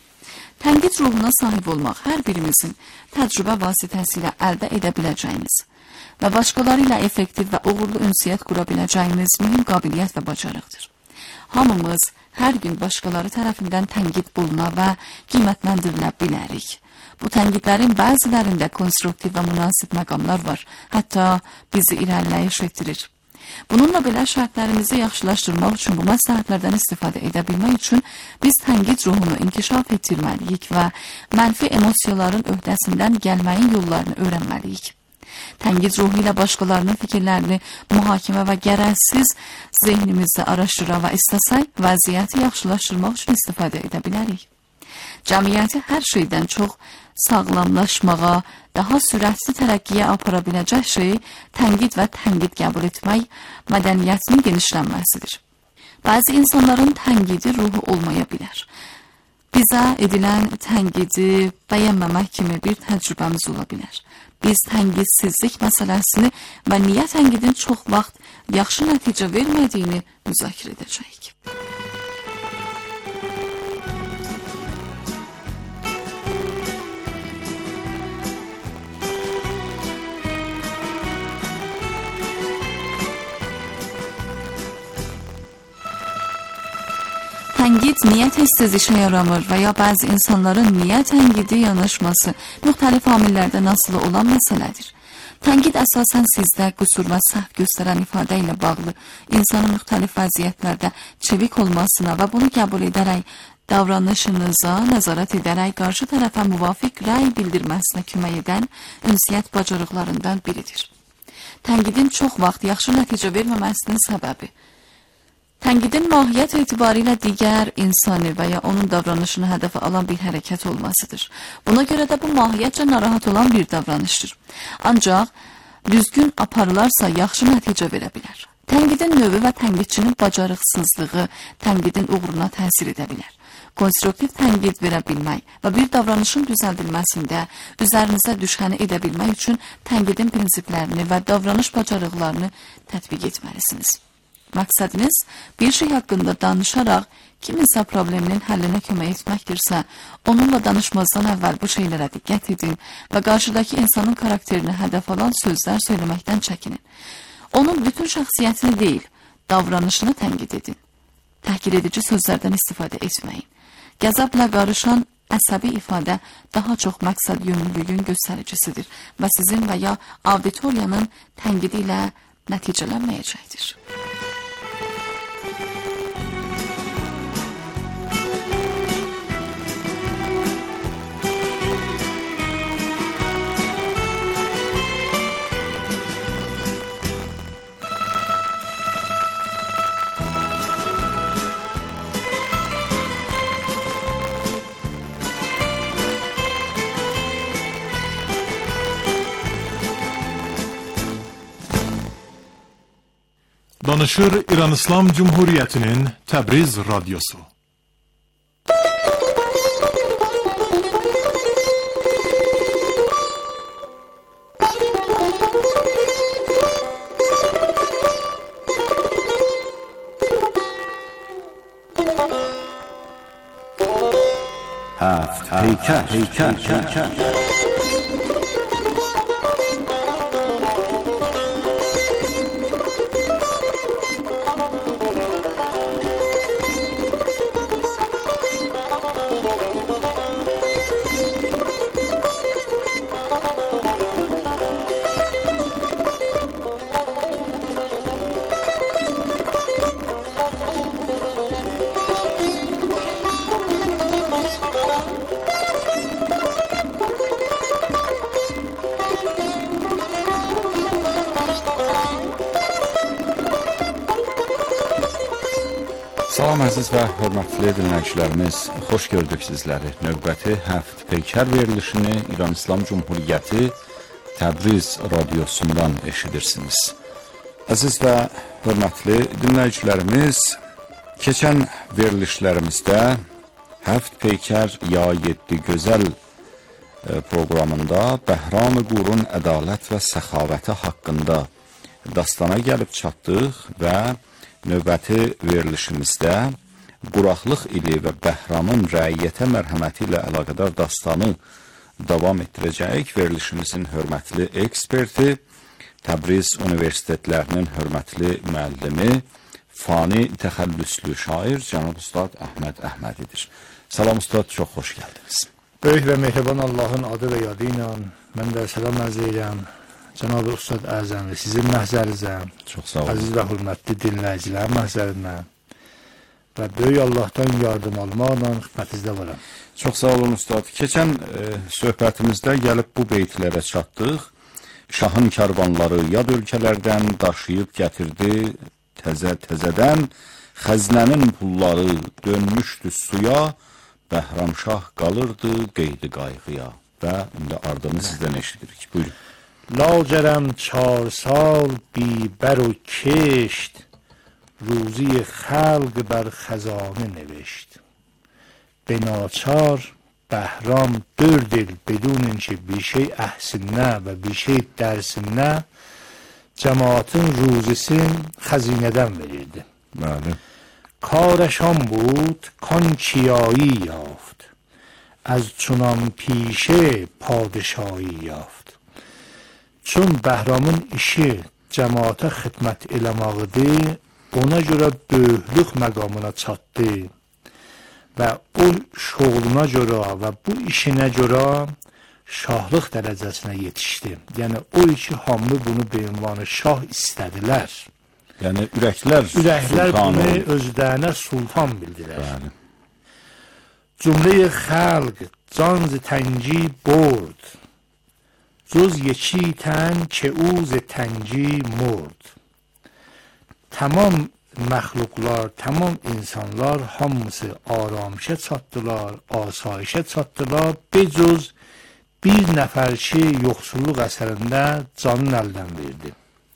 Tənqid ruhuna sahib olmaq hər birimizin təcrübə vasitəsilə əldə edə biləcəyimiz və başqaları ilə effektiv və uğurlu ünsiyyət qura biləcəyimiz mühüm qabiliyyət və bacarıqdır. Hamımız hər gün başqaları tərəfindən tənqid oluna və qiymətləndirilə bilərik. Bu tənqidlərin bəzilərində konstruktiv və münasib məqamlar var, hətta bizi irəliləyiş etdirir. Bununla belə şərtlərimizi yaxşılaşdırmaq üçün bu məsləhətlərdən istifadə edə bilmək üçün biz tənqid ruhunu inkişaf etdirməliyik və mənfi emosiyaların öhdəsindən gəlməyin yollarını öyrənməliyik. Tənqid ruhu ilə başqalarının fikirlərini mühakimə və gərəksiz zehnimizdə araşdıra və istəsək, vəziyyəti yaxşılaşdırmaq üçün istifadə edə bilərik. Cəmiyyəti hər şeydən çox sağlamlaşmağa, daha sürətli tərəqqiyə apara biləcək şeyi tənqid və tənqid qəbul etmək mədəniyyətinin genişlənməsidir. Bəzi insanların tənqidi ruhu olmaya bilər. Bizə edilən tənqidi bəyənməmək kimi bir təcrübəmiz ola bilər. Biz tənqidsizlik məsələsini və niyə tənqidin çox vaxt yaxşı nəticə vermədiyini müzakirə edəcəyik. Tənqid niyə tez-tez işə yaramır və ya bəzi insanların niyə tənqidi yanaşması müxtəlif amillərdən asılı olan məsələdir. Tənqid əsasən sizdə qüsur və səhv göstərən ifadə ilə bağlı insanın müxtəlif vəziyyətlərdə çevik olmasına və bunu qəbul edərək davranışınıza nəzarət edərək qarşı tərəfə müvafiq rəy bildirməsinə kömək edən ünsiyyət bacarıqlarından biridir. Tənqidin çox vaxt yaxşı nəticə verməməsinin səbəbi tənqidin mahiyyət etibarilə digər insani və ya onun davranışını hədəfə alan bir hərəkət olmasıdır. Buna görə də bu mahiyyətcə narahat olan bir davranışdır. Ancaq düzgün aparılarsa yaxşı nəticə verə bilər. Tənqidin növü və tənqidçinin bacarıqsızlığı tənqidin uğuruna təsir edə bilər. Konstruktiv tənqid verə bilmək və bir davranışın düzəldilməsində üzərinizə düşəni edə bilmək üçün tənqidin prinsiplərini və davranış bacarıqlarını tətbiq etməlisiniz. Məqsədiniz bir şey haqqında danışaraq kiminsə probleminin həllinə kömək etməkdirsə, onunla danışmazdan əvvəl bu şeylərə diqqət edin və qarşıdakı insanın karakterini hədəf alan sözlər söyləməkdən çəkinin. Onun bütün şəxsiyyətini deyil, davranışını tənqid edin. Təhqir edici sözlərdən istifadə etməyin. Qəzəblə qarışan əsəbi ifadə daha çox məqsəd yönlülüyün göstəricisidir və sizin və ya auditoriyanın tənqidi ilə nəticələnməyəcəkdir. Danışır İran İslam Cumhuriyeti'nin Təbriz Radyosu. پیکر پیکر پیکر Salam əziz və hörmətli dinləyicilərimiz, xoş gördük sizləri. Növbəti həft peykər verilişini İran İslam Cumhuriyyəti Təbriz radiosundan eşidirsiniz. Əziz və hörmətli dinləyicilərimiz, keçən verilişlərimizdə həft peykər ya yeddi gözəl proqramında Bəhram-ı Qurun ədalət və səxavəti haqqında dastana gəlib çatdıq və növbəti verilişimizdə quraqlıq ili və Bəhramın rəiyyətə mərhəməti ilə əlaqədar dastanı davam etdirəcəyik. Verilişimizin hörmətli eksperti, Təbriz Universitetlərinin hörmətli müəllimi, fani təxəllüslü şair cənab Ustad Əhməd Əhmədidir. Salam Ustad, çox xoş gəldiniz. Böyük və mehriban Allahın adı və yadı ilə mən də salam ərz edirəm. Cənab Ustad Əzəmli, sizin məhzərinizə, əziz və hörmətli dinləyicilər məhzərinə və böyük Allahdan yardım almaqla xidmətinizdə varam. Çox sağ olun Ustad. Keçən e, söhbətimizdə gəlib bu beytlərə çatdıq. Şahın karvanları yad ölkələrdən daşıyıb gətirdi təzə-təzədən, xəznənin pulları dönmüşdü suya, Bəhramşah qalırdı qeydi qayğıya. Və indi ardını sizdən eşidirik. Buyurun. لاجرم چار سال بی بر و کشت روزی خلق بر خزانه نوشت به ناچار بهرام dört il بدون اینکه bir şey əhsinə və bir şey dərsinə cemaatin ruzisini xəzinədən verirdi. Bəli. کارشان بود کان کیایی یافت از چنان پیشه پادشاهی یافت. Çün Bəhramın işi cəmaata xidmət eləmaqdır, ona görə böyüklük məqamına çatdı və o şoğluna görə və bu işinə görə şahlıq dərəcəsinə yetişdi. Yəni o iki hamı bunu bir ünvanı şah istədilər. Yəni ürəklər, ürəklər bunu özlərinə sultan bildilər. Cümlə-i xalq canz təngi bord. جز یکی تن که او ز تنگی مرد. Tamam məxluqlar, tamam insanlar hamısı aramşə çatdılar, asayişə çatdılar. Becuz bir nəfər ki yoxsulluq əsərində canın əldən verdi.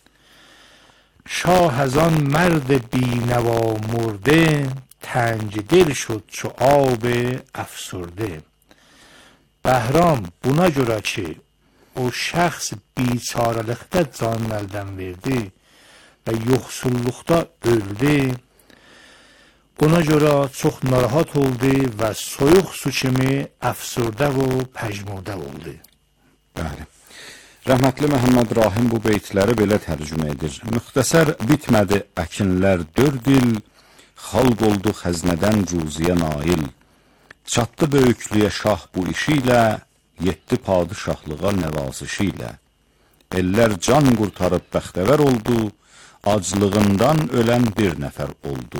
Şah از آن مرد بی‌نوا مرده تنگ دل شد چو آب افسرده. Bəhram buna görə ki o şəxs biçarəlikdə canını əldən verdi və yoxsulluqda öldü. Ona görə çox narahat oldu və soyuq su kimi əfsurdə və pəjmurdə oldu. Bəli. Rəhmətli Məhəmməd Rahim bu beytləri belə tərcümə edir. Müxtəsər bitmədi əkinlər dörd il, xalq oldu xəznədən ruziyə nail. Çatdı böyüklüyə şah bu işi ilə, yetdi padişahlığa nəvazışı ilə. Ellər can qurtarıb bəxtəvər oldu, aclığından ölən bir nəfər oldu.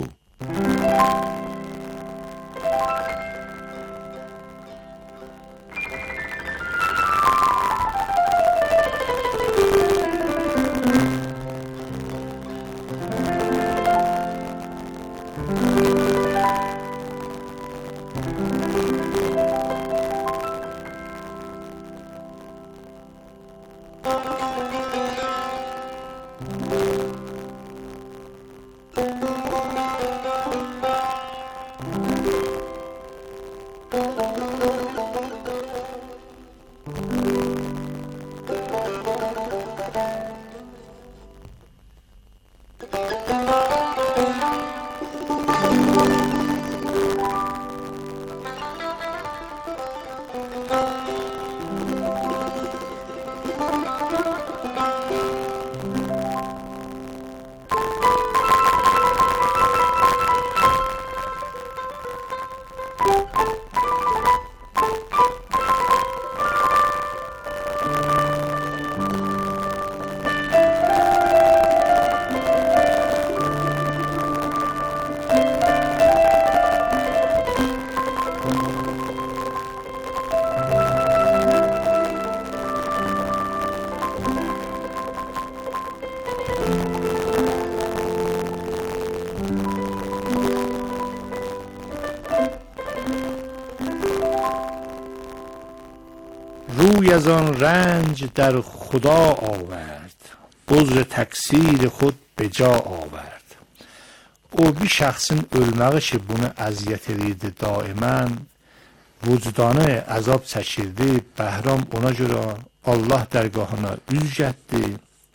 روی از آن رنج در خدا آورد، بزر تکسیر خود به جا آورد. O bir şəxsin ölməyi ki, bunu əziyyət edirdi daimən, vücdanı əzab çəkirdi. Bəhram ona görə Allah dərgahına üz getdi.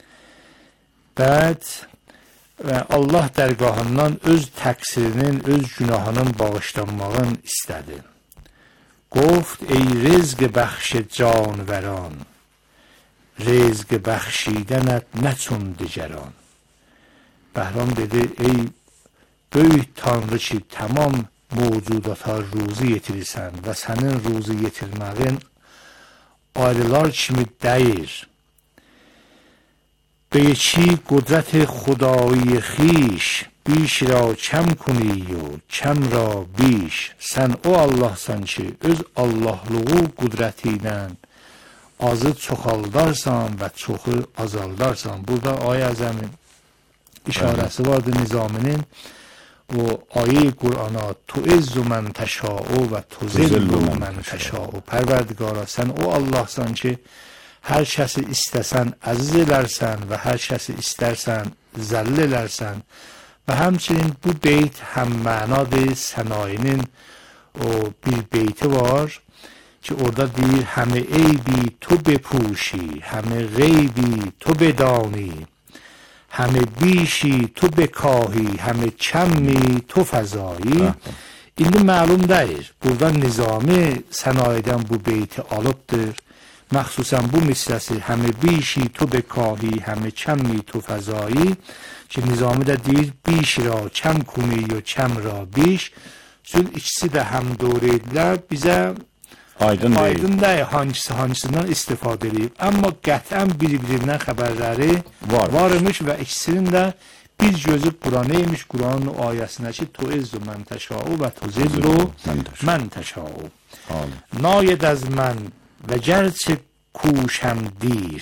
Bəd və Allah dərgahından öz təqsirinin, öz günahının bağışlanmağını istədi. Gofت ey rızq bəxş canverان، rızq bəxşidənət nə çun digəran. Bəhram dedi, ey böyük Tanrı ki, tamam mövcudata ruzi yetirirsən və sənin ruzi yetirməyin ayrılar kimi dəyir. به یکی قدرت خدایی خیش، بیش را کم کنی و کم را بیش. Sən o Allahsan ki, öz Allahlığı qüdrəti ilə azı çoxaldarsan və çoxu azaldarsan. Burada ayə əzəmin işarəsi vardır Nizaminin. O ayə Qur'ana tuizzu mən təşau və tuzillu mən təşau. Pərverdigara, sən o Allahsan ki, hər kəsi istəsən əziz elərsən və hər kəsi istərsən zəll elərsən. Və həmçinin bu beyt həm mənadır, sənayinin o bir beyti var ki, orada deyir, həmi eybi tu bepuşi, həmi qeybi tu bedani, həmi bişi tu bekahi, həmi kəmmi tu fəzai. İndi məlum deyir, burada Nizami sənayidən bu beyti alıbdır. Məxsusən bu misrəsi həmi bişi tu bekahi, həmi kəmmi tu fəzai ki, Nizami də deyir, biş ra kəm kuni yo kəm ra biş. Çünki ikisi də həm doğru edilər, bizə aydın, aydın deyil, hangisi hangisindən istifadə edib. Amma qətlən bir-birindən xəbərləri var. varmış və ikisinin də bir gözü Quranıymış, Quranın ayəsinə ki, tuizzu mən təşau və tuzillu mən təşau. Nayed az mən و گرچه کوشم دیر،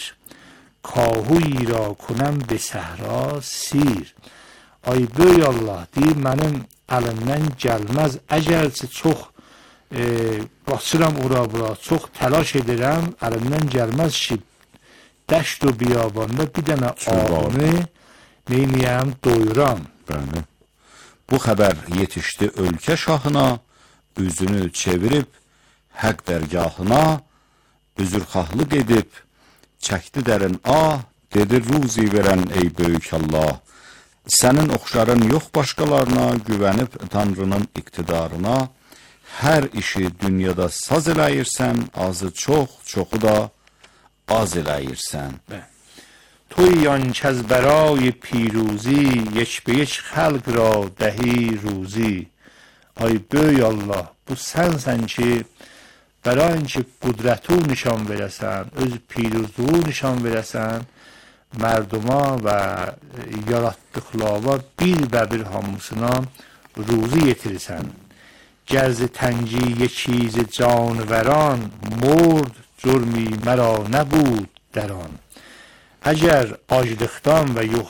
کاهویی را کنم به صحرا سیر. Ay böyük Allah deyir, mənim əlimdən gəlməz, əgərçə çox e, qaçıram ora bura, çox təlaş edirəm, əlimdən gəlməz ki, dəşt o biyabanda bir dənə ağını neyniyəm, doyuram. Bəli. Bu xəbər yetişdi ölkə şahına, üzünü çevirib həq dərgahına, üzrxahlıq edib, çəkdi dərin ah, dedi ruzi verən ey böyük Allah. Sənin oxşarın yox başqalarına, güvənib Tanrının iqtidarına, hər işi dünyada saz eləyirsən, azı çox, çoxu da az eləyirsən. تویان که از برای پیروزی یک به یک خلق را دهی روزی. Ay böyük Allah, bu sənsən ki, برای اینکه قدرتو نشان verəsən, öz piruzluğu nişan verəsən, mərduma və yaratdıqlara bir və bir hamısına ruzi yetirirsən. Gerz tنجی یکیز جانوران، مرد جرمی مرا نبود در آن. اگر acılıqdan və yox